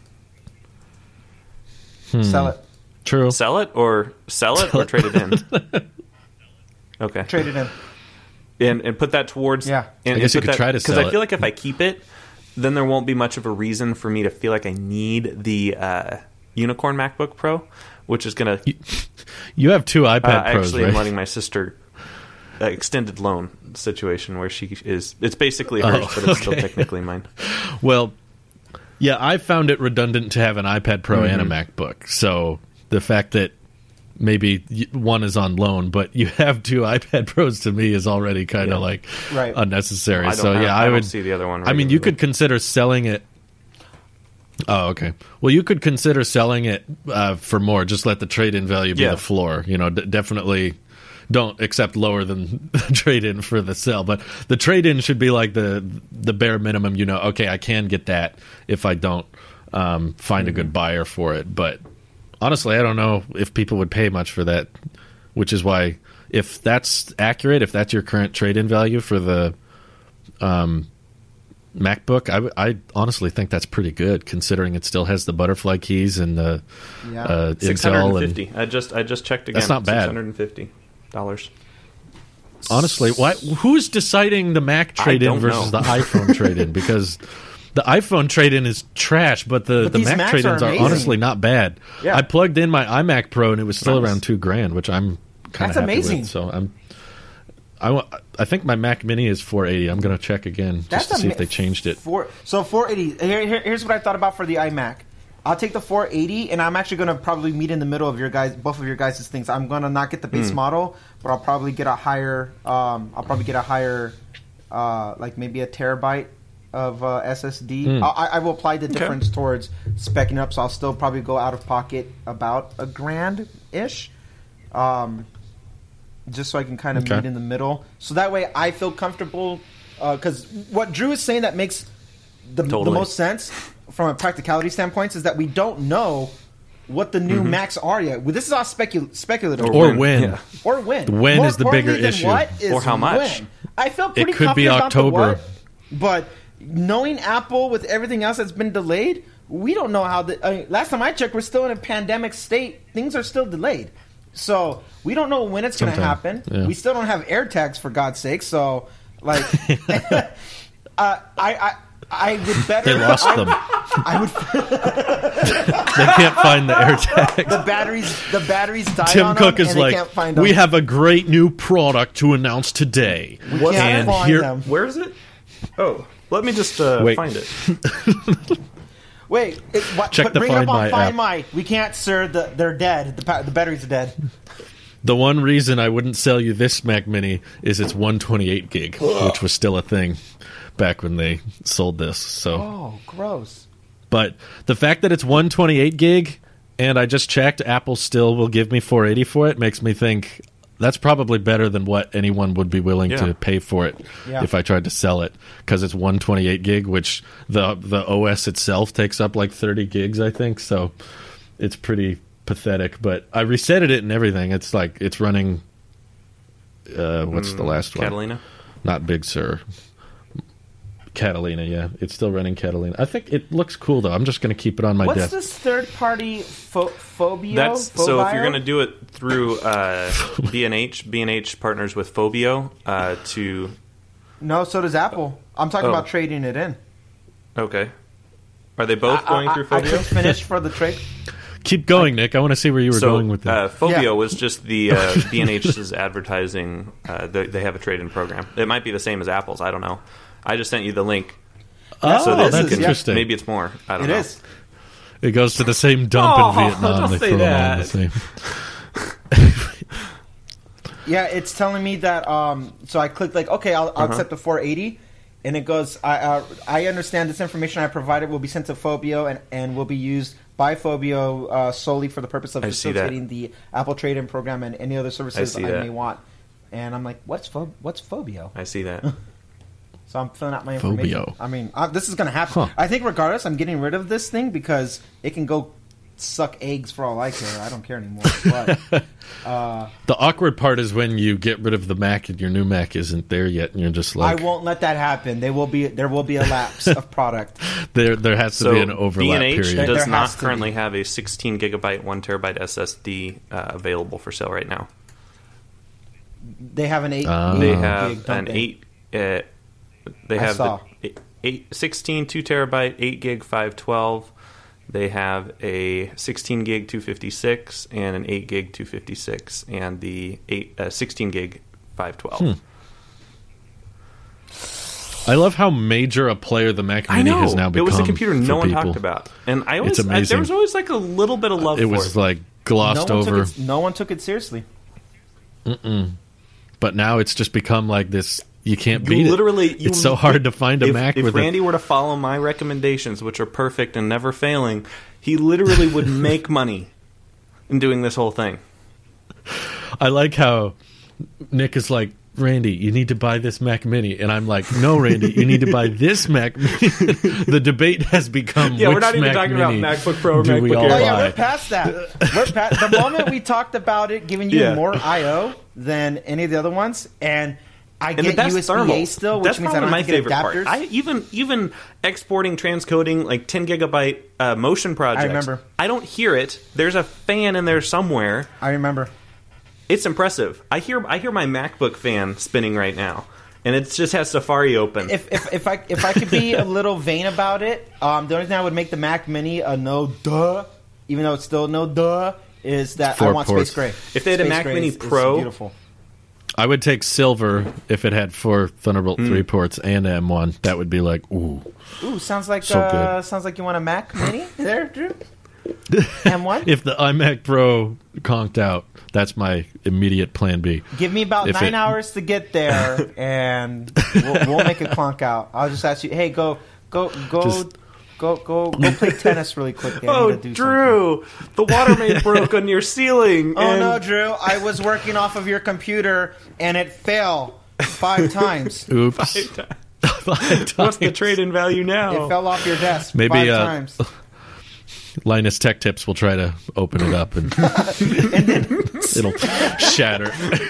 Hmm. Sell it. True. Sell it or sell it Sell or it. trade it in. Okay. Trade it in. And and put that towards. Yeah. And, I guess and you put could try to because sell I feel it. like if I keep it, then there won't be much of a reason for me to feel like I need the uh, Unicorn MacBook Pro, which is gonna. You have two iPad uh, Pros, actually, right? I'm letting my sister uh, extended loan situation where she is. It's basically hers, Oh, but it's still okay. technically mine. Well, yeah, I found it redundant to have an iPad Pro and a Mhm. MacBook. So the fact that maybe y- one is on loan, but you have two iPad Pros to me is already kind of Yeah. like Right. unnecessary. Well, I don't so have- yeah, I I, don't would see the other one I mean, you regularly. could consider selling it. Oh, okay. Well, you could consider selling it uh, for more. Just let the trade-in value be Yeah. the floor. You know, d- definitely don't accept lower than the trade-in for the sell. But the trade-in should be like the the bare minimum. You know, okay, I can get that if I don't um, find a good buyer for it. But honestly, I don't know if people would pay much for that. Which is why, if that's accurate, if that's your current trade-in value for the um, MacBook, I, w- I honestly think that's pretty good, considering it still has the butterfly keys and the Yeah. uh, Six hundred Intel. and fifty. And I just I just checked again. That's not bad. Six hundred and fifty dollars. honestly, why? Who's deciding the Mac I trade-in don't versus know. the iPhone trade-in? Because the iPhone trade-in is trash, but the, But the these Mac Macs trade-ins are are, amazing. honestly not bad. Yeah. I plugged in my iMac Pro and it was still Nice. around two grand, which I'm kind of That's happy amazing. with. So I'm. I, wa- I think my Mac Mini is four eighty. I'm going to check again just That's to see ama- if they changed it. Four, so four eighty. Here, here- here's what I thought about for the iMac. I'll take the four eighty, and I'm actually going to probably meet in the middle of your guys, both of your guys' things. I'm going to not get the base Hmm. model, but I'll probably get a higher. Um, I'll probably get a higher, uh, like maybe a terabyte of uh, S S D. Hmm. I, I will apply the Okay. difference towards speccing up, so I'll still probably go out of pocket about a grand ish. Um, just so I can kind of Okay. meet in the middle. So that way I feel comfortable. Because what Drew is saying that makes the, the Totally. most sense from a practicality standpoint is that we don't know what the new Macs are yet. Well, this is all specul- speculative. Or when. when. Yeah. Or when. The when More is the bigger importantly than issue. What is Or how much. when. I feel pretty It could be confident October. about the what, but knowing Apple with everything else that's been delayed, we don't know how the. I mean, last time I checked, we're still in a pandemic state. Things are still delayed. So we don't know when it's going to Sometime, happen. yeah. We still don't have AirTags, for God's sake. So, like, uh, I, I, I would better. They lost I, them. I would. They can't find the AirTag. the batteries, the batteries died Tim on Cook them, is and they like, can't find them. we have a great new product to announce today. We can't and find here, them. Where is it? Oh, let me just uh, Wait. find it. Wait, it, what, Check but the bring Find up on My Find app. My. We can't, sir. The, they're dead. The, pa- the batteries are dead. The one reason I wouldn't sell you this Mac Mini is it's one twenty-eight gig, which was still a thing back when they sold this. So Oh, gross. But the fact that it's one twenty-eight gig, and I just checked, Apple still will give me four eighty for it, makes me think that's probably better than what anyone would be willing Yeah. to pay for it Yeah. if I tried to sell it, because it's one twenty-eight gig, which the the O S itself takes up like thirty gigs, I think. So it's pretty pathetic. But I resetted it and everything. It's like it's running. Uh, what's Mm, the last one? Catalina? Not Big Sur. Catalina, yeah. It's still running Catalina. I think it looks cool, though. I'm just going to keep it on my What's desk. this third-party pho- Phobio? That's so if Phobio? you're going to do it through uh, B and H, B and H partners with Phobio uh, to. No, so does Apple. I'm talking Oh. about trading it in. Okay. Are they both I- going I- through I Phobio? just finished for the trade. Keep going, Nick. I want to see where you were so, going with that. Uh, Phobio Yeah. was just the uh, B and H's advertising. Uh, they, they have a trade-in program. It might be the same as Apple's. I don't know. I just sent you the link. Oh, so that that's you can- interesting. Maybe it's more. I don't It know. is. It goes to the same dump Oh, in Vietnam. don't They say throw them all in that. the same. Yeah, it's telling me that. Um, so I clicked like, okay, I'll, I'll Uh-huh. accept the four eighty, and it goes. I uh, I understand this information I provided will be sent to Phobio and, and will be used by Phobio uh, solely for the purpose of I see that. facilitating the Apple trade-in program and any other services I I, see that. may want. And I'm like, what's pho- what's Phobio? I see that. So I'm filling out my information. Phobio. I mean, uh, this is going to happen. Huh. I think regardless, I'm getting rid of this thing because it can go suck eggs for all I care. I don't care anymore. But uh, The awkward part is when you get rid of the Mac and your new Mac isn't there yet, and you're just like, I won't let that happen. They will be there will be a lapse of product. there there has to So be an overlap B and H period. There does has not to currently be. have a sixteen gigabyte, one terabyte S S D uh, available for sale right now. They have an eight. Ah. eight They gig, have don't an they? eight. Uh, they I have saw. the eight, eight, sixteen, two terabyte, eight gig, five twelve. They have a sixteen gig, two fifty-six, and an eight gig, two fifty-six, and the eight, uh, sixteen gig, five twelve. Hmm. I love how major a player the Mac I Mini know has now become. it was a computer no for one people. talked about, and I always It's I, amazing. there was always like a little bit of love. It for was it. like glossed no one over. Took it, no one took it seriously. Mm-mm. But now it's just become like this. You can't beat You it. literally, you, it's so hard to find a if, Mac if with Randy it. were to follow my recommendations, which are perfect and never failing, he literally would make money in doing this whole thing. I like how Nick is like, Randy, you need to buy this Mac Mini, and I'm like, no, Randy, you need to buy this Mac Mini. The debate has become, Yeah, which we're not even Mac talking Mini about MacBook Pro or do we MacBook all Air. Oh yeah, buy? we're past that. We're past the moment we talked about it giving you Yeah. more I O than any of the other ones, and I And the get best U S B A thermals. still, which That's means I probably don't my have to get favorite part. adapters. I even even exporting, transcoding like ten gigabyte uh, motion projects. I remember. I don't hear it. There's a fan in there somewhere. I remember. It's impressive. I hear I hear my MacBook fan spinning right now, and it just has Safari open. If, if if I if I could be a little vain about it, um, the only thing I would make the Mac Mini a no duh, even though it's still no duh, is that Four I want ports. Space Gray. If they had a Space Mac Gray Mini is- is Pro- beautiful. I would take silver if it had four Thunderbolt Mm. three ports and M one. That would be like, ooh. Ooh, sounds like So uh, good. sounds like you want a Mac Mini there, Drew. M one. If the iMac Pro conked out, that's my immediate plan B. Give me about If nine it- hours to get there, and we'll, we'll make a clunk out. I'll just ask you, hey, go, go, go, Just- go, go, go play tennis really quick. I oh, need to do Drew, the water main broke on your ceiling. Oh and no, Drew! I was working off of your computer, and it fell five times. Oops. Five times. Five What's the times. trade-in value now? It fell off your desk Maybe, five uh, times. Linus Tech Tips will try to open it up and, it'll shatter.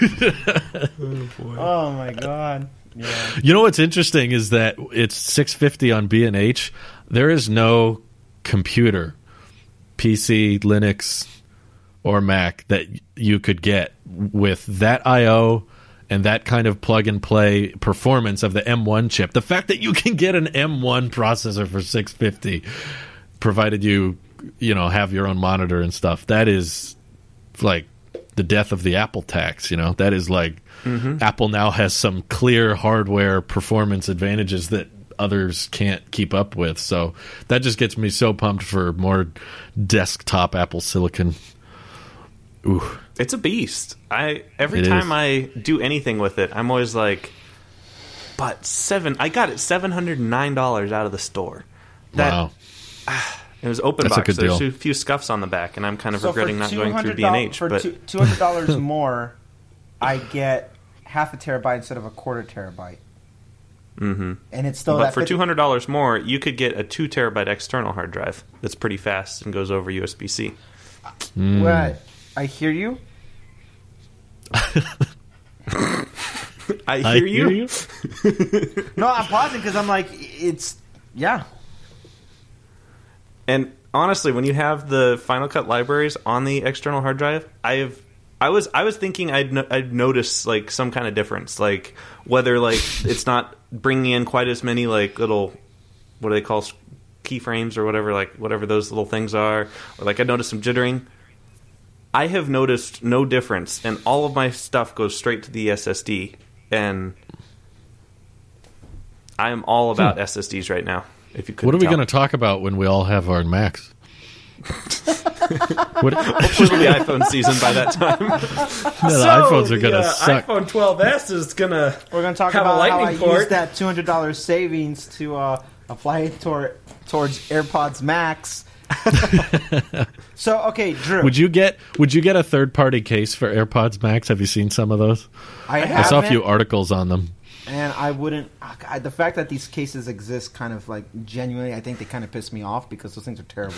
Oh my god! Yeah. You know what's interesting is that it's six fifty on B and H. There is no computer, P C, Linux, or Mac that you could get with that I O and that kind of plug and play performance of the M one chip. The fact that you can get an M one processor for six fifty, provided you you know have your own monitor and stuff, that is like the death of the Apple tax. You know, that is like Mhm. Apple now has some clear hardware performance advantages that others can't keep up with. So that just gets me so pumped for more desktop Apple Silicon. Ooh. It's a beast. I every It time is. I do anything with it, I'm always like, but seven. I got it seven hundred nine dollars out of the store. That, Wow. It was open That's a box. good There's deal. a few scuffs on the back, and I'm kind of So regretting for not going through two hundred B and H. for But two- $200 more, I get half a terabyte instead of a quarter terabyte. Mm-hmm. And it's still but that for fifty two hundred dollars more, you could get a two terabyte external hard drive that's pretty fast and goes over U S B C. Mm. Well, I hear you. I hear I you. hear you. No, I'm pausing because I'm like, it's yeah. And honestly, when you have the Final Cut libraries on the external hard drive, I've I was I was thinking I'd no, I'd notice like some kind of difference, like whether like it's not bringing in quite as many like little what do they call keyframes or whatever, like whatever those little things are, or like I noticed some jittering. I have noticed no difference, and all of my stuff goes straight to the S S D, and I am all about Hmm. S S Ds right now. If you could, What are we going to talk about when we all have our Macs? What, Hopefully it'll be iPhone season by that time. No, the iPhones are going to the, uh, suck. iPhone twelve S is going to We're going to talk have about a how I lightning port. used that two hundred dollars savings to uh, apply it toward, towards AirPods Max. So, okay, Drew. Would you get Would you get a third party case for AirPods Max? Have you seen some of those? I I saw a few haven't. articles on them. And I wouldn't. oh, God, the fact that these cases exist, kind of like genuinely, I think they kind of piss me off because those things are terrible.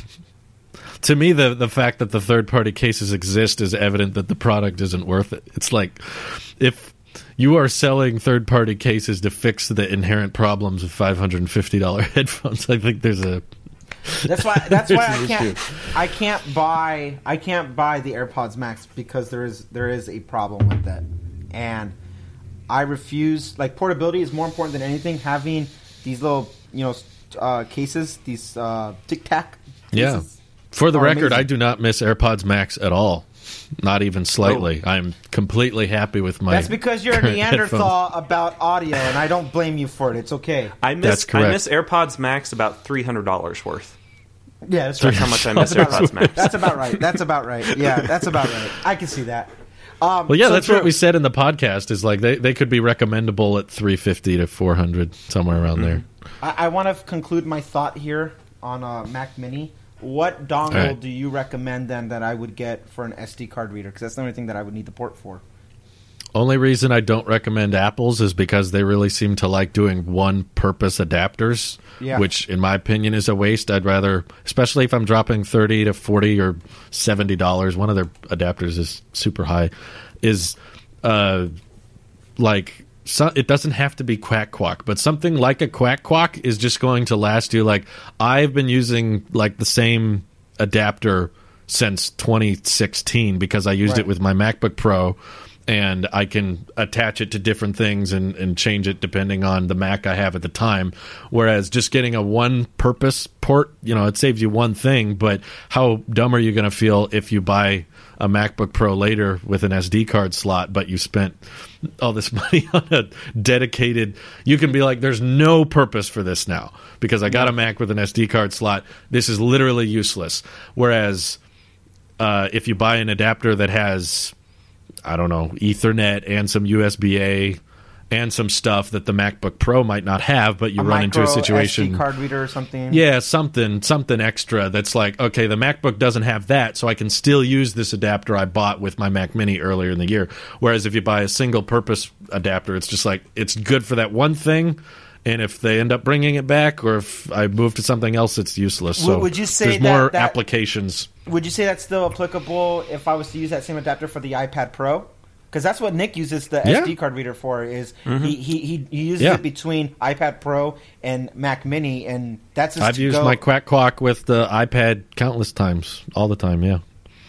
To me, the the fact that the third party cases exist is evident that the product isn't worth it. It's like if you are selling third party cases to fix the inherent problems of five hundred fifty dollars headphones, I think there's a That's why. That's why I There's an can't. issue. I can't buy. I can't buy the AirPods Max because there is there is a problem with that, and I refuse. Like portability is more important than anything. Having these little, you know, uh, cases, these uh, Tic Tac. yeah. For the are record, amazing. I do not miss AirPods Max at all, not even slightly. I'm completely happy with my. That's because you're a current Neanderthal headphones. about audio, and I don't blame you for it. It's okay. I miss That's correct. I miss AirPods Max about three hundred dollars worth. Yeah, that's That's right. how much I miss That's about AirPods right. Max. That's about right. That's about right. Yeah, that's about right. I can see that. Um, Well, yeah, so that's Drew, what we said in the podcast. Is like they, they could be recommendable at three fifty to four hundred, somewhere around there. I, I want to conclude my thought here on uh, Mac Mini. What dongle All right. do you recommend then that I would get for an S D card reader? Because that's the only thing that I would need the port for. Only reason I don't recommend Apple's is because they really seem to like doing one-purpose adapters, Yeah. which, in my opinion, is a waste. I'd rather, especially if I'm dropping thirty to forty or seventy dollars. One of their adapters is super high. Is uh, like so, it doesn't have to be Quack Quack, but something like a Quack Quack is just going to last you. Like I've been using like the same adapter since twenty sixteen because I used Right. it with my MacBook Pro. And I can attach it to different things and, and change it depending on the Mac I have at the time. Whereas just getting a one-purpose port, you know, it saves you one thing. But how dumb are you going to feel if you buy a MacBook Pro later with an S D card slot, but you spent all this money on a dedicated... You can be like, there's no purpose for this now because I got a Mac with an S D card slot. This is literally useless. Whereas uh, if you buy an adapter that has... I don't know, Ethernet and some U S B A and some stuff that the MacBook Pro might not have, but you a run into a micro situation. S D card reader or something. Yeah, something, something extra that's like, okay, the MacBook doesn't have that, so I can still use this adapter I bought with my Mac Mini earlier in the year. Whereas if you buy a single-purpose adapter, it's just like, it's good for that one thing, and if they end up bringing it back or if I move to something else, it's useless. So Would you say there's that- more that- applications. Would you say that's still applicable if I was to use that same adapter for the iPad Pro? Because that's what Nick uses the Yeah. S D card reader for. Is Mhm. he, he, he he uses Yeah. it between iPad Pro and Mac Mini, and that's his I've used to-go. my Quack Quack with the iPad countless times, all the time. Yeah.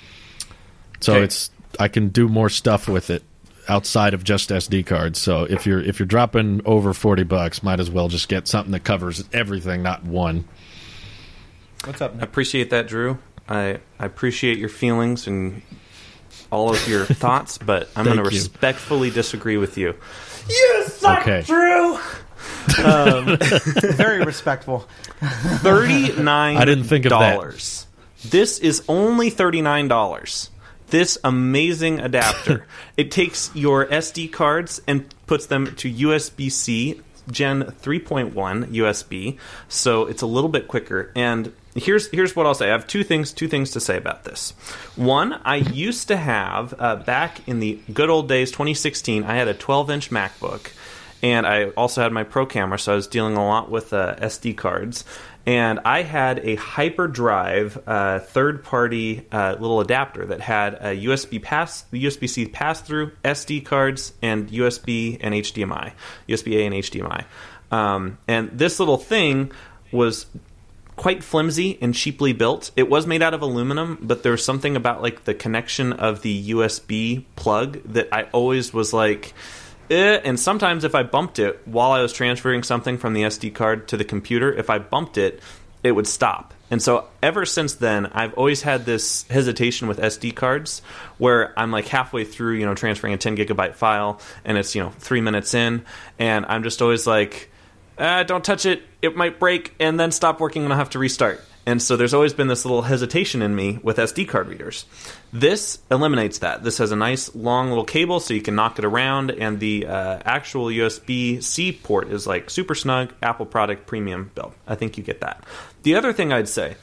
So Okay. it's I can do more stuff with it outside of just S D cards. So if you're if you're dropping over forty bucks, might as well just get something that covers everything, not one. What's up, I Nick? appreciate that, Drew. I, I appreciate your feelings and all of your thoughts, but I'm going to Thank you. respectfully disagree with you. You suck, Okay. Drew. Um, Very respectful. thirty-nine dollars. I didn't think of that. This is only thirty-nine dollars. This amazing adapter. It takes your S D cards and puts them to U S B C Gen three point one U S B, so it's a little bit quicker. And here's here's what I'll say. I have two things two things to say about this. One, I used to have uh, back in the good old days, twenty sixteen. I had a twelve inch MacBook, and I also had my Pro camera, so I was dealing a lot with uh, S D cards. And I had a HyperDrive uh, third-party uh, little adapter that had a U S B pass, U S B C pass-through, S D cards, and U S B and H D M I, U S B A and H D M I. Um, and this little thing was quite flimsy and cheaply built. It was made out of aluminum, but there was something about like the connection of the U S B plug that I always was like, eh. And sometimes if I bumped it while I was transferring something from the S D card to the computer, if I bumped it, it would stop. And so ever since then, I've always had this hesitation with S D cards where I'm like halfway through, you know, transferring a ten gigabyte file, and it's, you know, three minutes in, and I'm just always like, Uh, don't touch it, it might break, and then stop working and I'll have to restart. And so there's always been this little hesitation in me with S D card readers. This eliminates that. This has a nice long little cable so you can knock it around, and the uh, actual U S B C port is like super snug, Apple product, premium build. I think you get that. The other thing I'd say,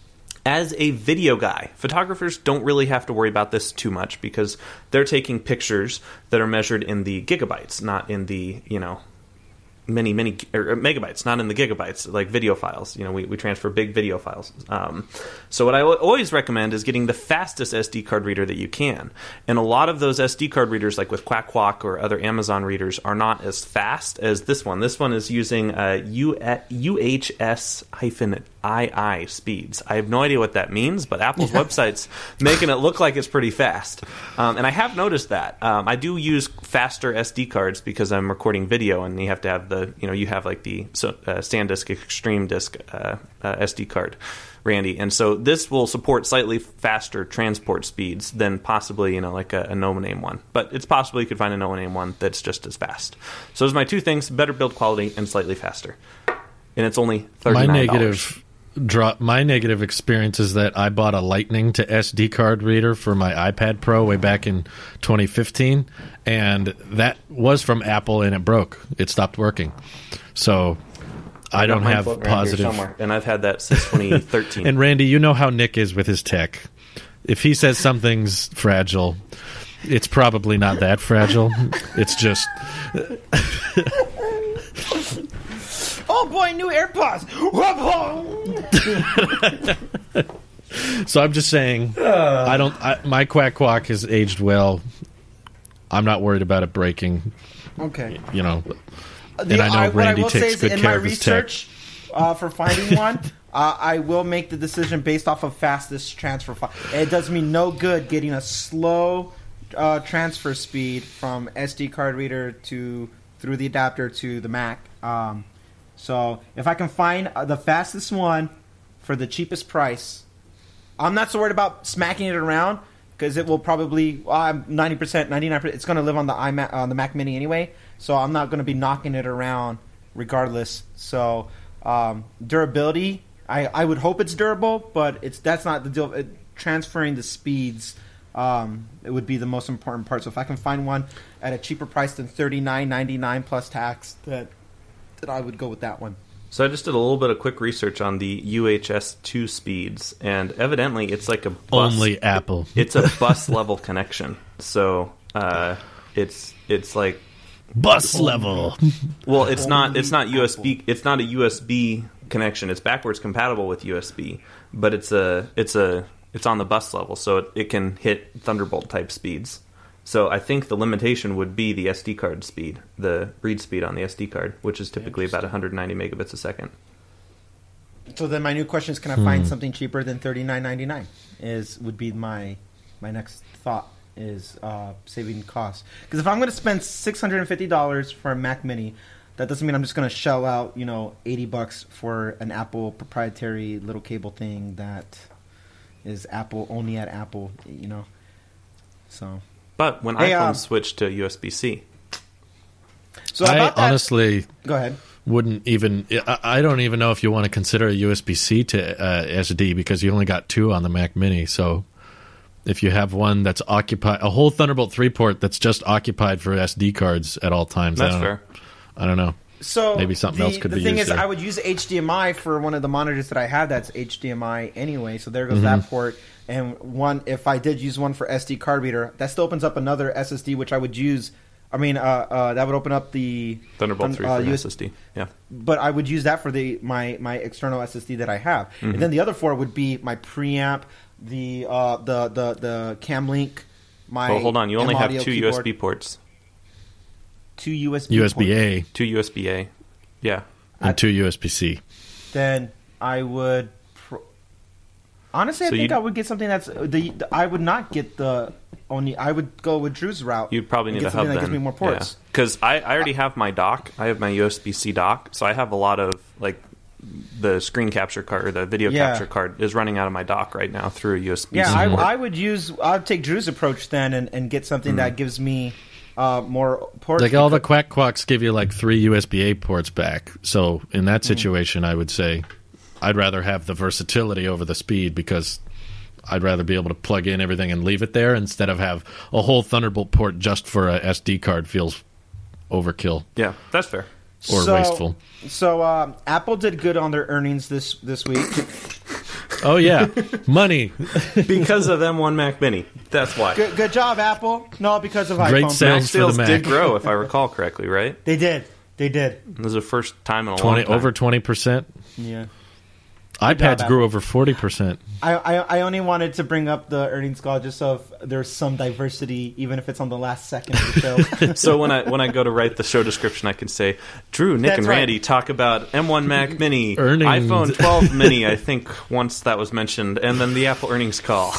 as a video guy, photographers don't really have to worry about this too much because they're taking pictures that are measured in the gigabytes, not in the, you know, many, many or megabytes, not in the gigabytes, like video files. You know, we, we transfer big video files. Um, so what I always recommend is getting the fastest S D card reader that you can. And a lot of those S D card readers, like with Quack Quack or other Amazon readers, are not as fast as this one. This one is using uh, U H S I I speeds. I have no idea what that means, but Apple's website's making it look like it's pretty fast. Um, and I have noticed that. Um, I do use faster S D cards because I'm recording video, and you have to have the you know you have like the so, uh, SanDisk Extreme Disk uh, uh, S D card, Randy, and so this will support slightly faster transport speeds than possibly you know like a, a no-name one. But it's possible you could find a no-name one that's just as fast. So those are my two things: better build quality and slightly faster. And it's only thirty-nine dollars. My negative drop. My negative experience is that I bought a Lightning to S D card reader for my iPad Pro way back in twenty fifteen, and that was from Apple, and it broke. It stopped working. So I, I don't have positive. Somewhere, and I've had that since twenty thirteen. And Randy, you know how Nick is with his tech. If he says something's fragile, it's probably not that fragile. It's just. Oh boy, new AirPods! So I'm just saying, uh, I don't. I, my Quack Quack has aged well. I'm not worried about it breaking. Okay. You know, the, and I know I, Randy what I will takes say is good in care my of his tech. research uh, for finding one, uh, I will make the decision based off of fastest transfer file. It does me no good getting a slow uh, transfer speed from S D card reader to through the adapter to the Mac. Um, So if I can find the fastest one for the cheapest price, I'm not so worried about smacking it around because it will probably uh, ninety percent, ninety-nine percent. It's going to live on the iMac, on the Mac Mini anyway, so I'm not going to be knocking it around regardless. So um, durability, I, I would hope it's durable, but it's that's not the deal. It, transferring the speeds, um, it would be the most important part. So if I can find one at a cheaper price than thirty-nine ninety-nine plus tax, that that I would go with that one. So I just did a little bit of quick research on the U H S two speeds, and evidently it's like a bus, only Apple. It's a bus level connection. So uh, it's it's like bus level. Well, it's not it's not U S B. It's not a U S B connection. It's backwards compatible with U S B, but it's a it's a it's on the bus level, so it, it can hit Thunderbolt type speeds. So I think the limitation would be the S D card speed, the read speed on the S D card, which is typically about one hundred ninety megabits a second. So then my new question is, can I hmm. find something cheaper than thirty-nine ninety-nine? Is would be my my next thought is uh, saving costs. Because if I'm going to spend six hundred fifty dollars for a Mac Mini, that doesn't mean I'm just going to shell out, you know, eighty bucks for an Apple proprietary little cable thing that is Apple only at Apple, you know. So. But when hey, iPhone um, switched to U S B C, so I that, honestly go ahead. Wouldn't even. I don't even know if you want to consider a U S B C to uh, S D because you only got two on the Mac Mini. So if you have one that's occupied, a whole Thunderbolt three port that's just occupied for S D cards at all times, that's I don't fair. Know. I don't know. So maybe something the, else could the be thing used is, there. I would use H D M I for one of the monitors that I have. That's H D M I anyway. So there goes Mhm. that port. And one, if I did use one for S D card reader, that still opens up another S S D, which I would use. I mean, uh, uh, that would open up the Thunderbolt three uh, for U S S D. Yeah, but I would use that for the my my external S S D that I have. Mhm. And then the other four would be my preamp, the uh, the the the Cam Link. My well, hold on. You only have M-Audio two keyboard. U S B ports. Two U S B U S B ports. A. Two U S B A. Yeah. And two U S B C. Then I would. Pro- Honestly, I So think you'd- I would get something that's the, the. I would not get the only. I would go with Drew's route. You'd probably and need get a hub something that then. gives me more ports. Because I, I already have my dock. I have my U S B C dock, so I have a lot of like the screen capture card or the video Yeah. capture card is running out of my dock right now through a U S B. Yeah, I, port. I would use. I'd take Drew's approach then and, and get something Mm. that gives me uh, more ports. Like all the because- quack quacks give you like three U S B A ports back. So in that Mm. situation, I would say I'd rather have the versatility over the speed because I'd rather be able to plug in everything and leave it there instead of have a whole Thunderbolt port just for a S D card. Feels overkill. Yeah, that's fair. Or So- wasteful. So um, Apple did good on their earnings this this week. Oh yeah, money. Because of M one Mac Mini. That's why. Good, good job, Apple. No, because of Great iPhone. sales Mac for the sales Mac. did grow, if I recall correctly, right? They did. They did. This is the first time in a Twenty long time. over twenty percent. Yeah. iPads job, grew Apple. over forty percent. I, I I only wanted to bring up the earnings call just so if there's some diversity, even if it's on the last second of the show. So when I when I go to write the show description, I can say, Drew, Nick, That's and right. Randy talk about M one Mac Mini, Earnings. iPhone twelve Mini. I think once that was mentioned, and then the Apple earnings call.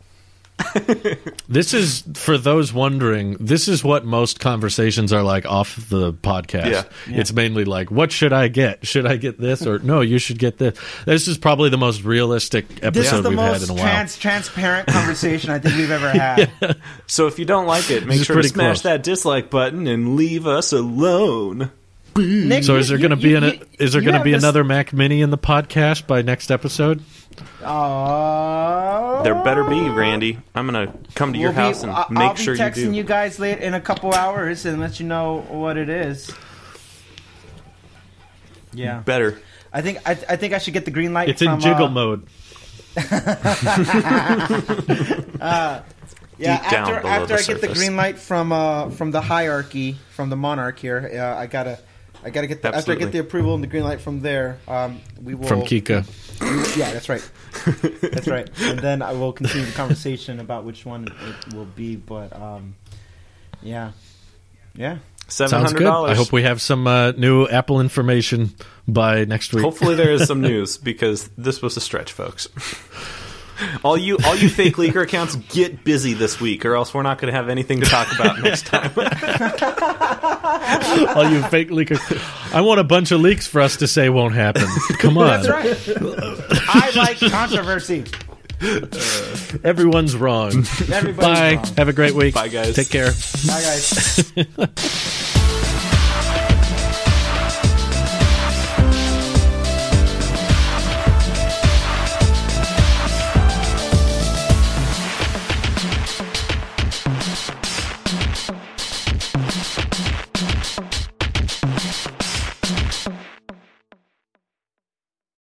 This is, for those wondering, this is what most conversations are like off the podcast. Yeah. Yeah. It's mainly like, what should I get? Should I get this? Or, no, you should get this. This is probably the most realistic This episode is the we've had most in a while. trans, transparent conversation I think we've ever had. So if you don't like it, make This is sure to pretty smash close. that dislike button and leave us alone. Nick, So you- is there you- going to be you- an, you- is there you going to have be this- another Mac Mini in the podcast by next episode? Uh, There better be, Randy. I'm gonna come to your we'll be- house and I- make I'll sure be you texting do. you guys late in a couple hours and let you know what it is. Yeah, Better. I think I, I think I should get the green light. It's in from, jiggle uh, mode. uh, yeah, Deep down after below after the I get the surface. green light from uh, from the hierarchy from the monarch here, uh, I gotta I gotta get the, after I Absolutely. get the approval and the green light from there. Um, we will From Kika. Yeah, that's right. That's right. And then I will continue the conversation about which one it will be. But um, yeah, yeah. Seven Sounds hundred good. dollars. I hope we have some uh, new Apple information by next week. Hopefully there is some news because this was a stretch, folks. All you, all you fake leaker accounts, get busy this week, or else we're not going to have anything to talk about next time. All you fake leakers. I want a bunch of leaks for us to say won't happen. Come on. That's right. I like controversy. Everyone's wrong. Everybody's Bye. wrong. Have a great week. Bye, guys. Take care. Bye, guys.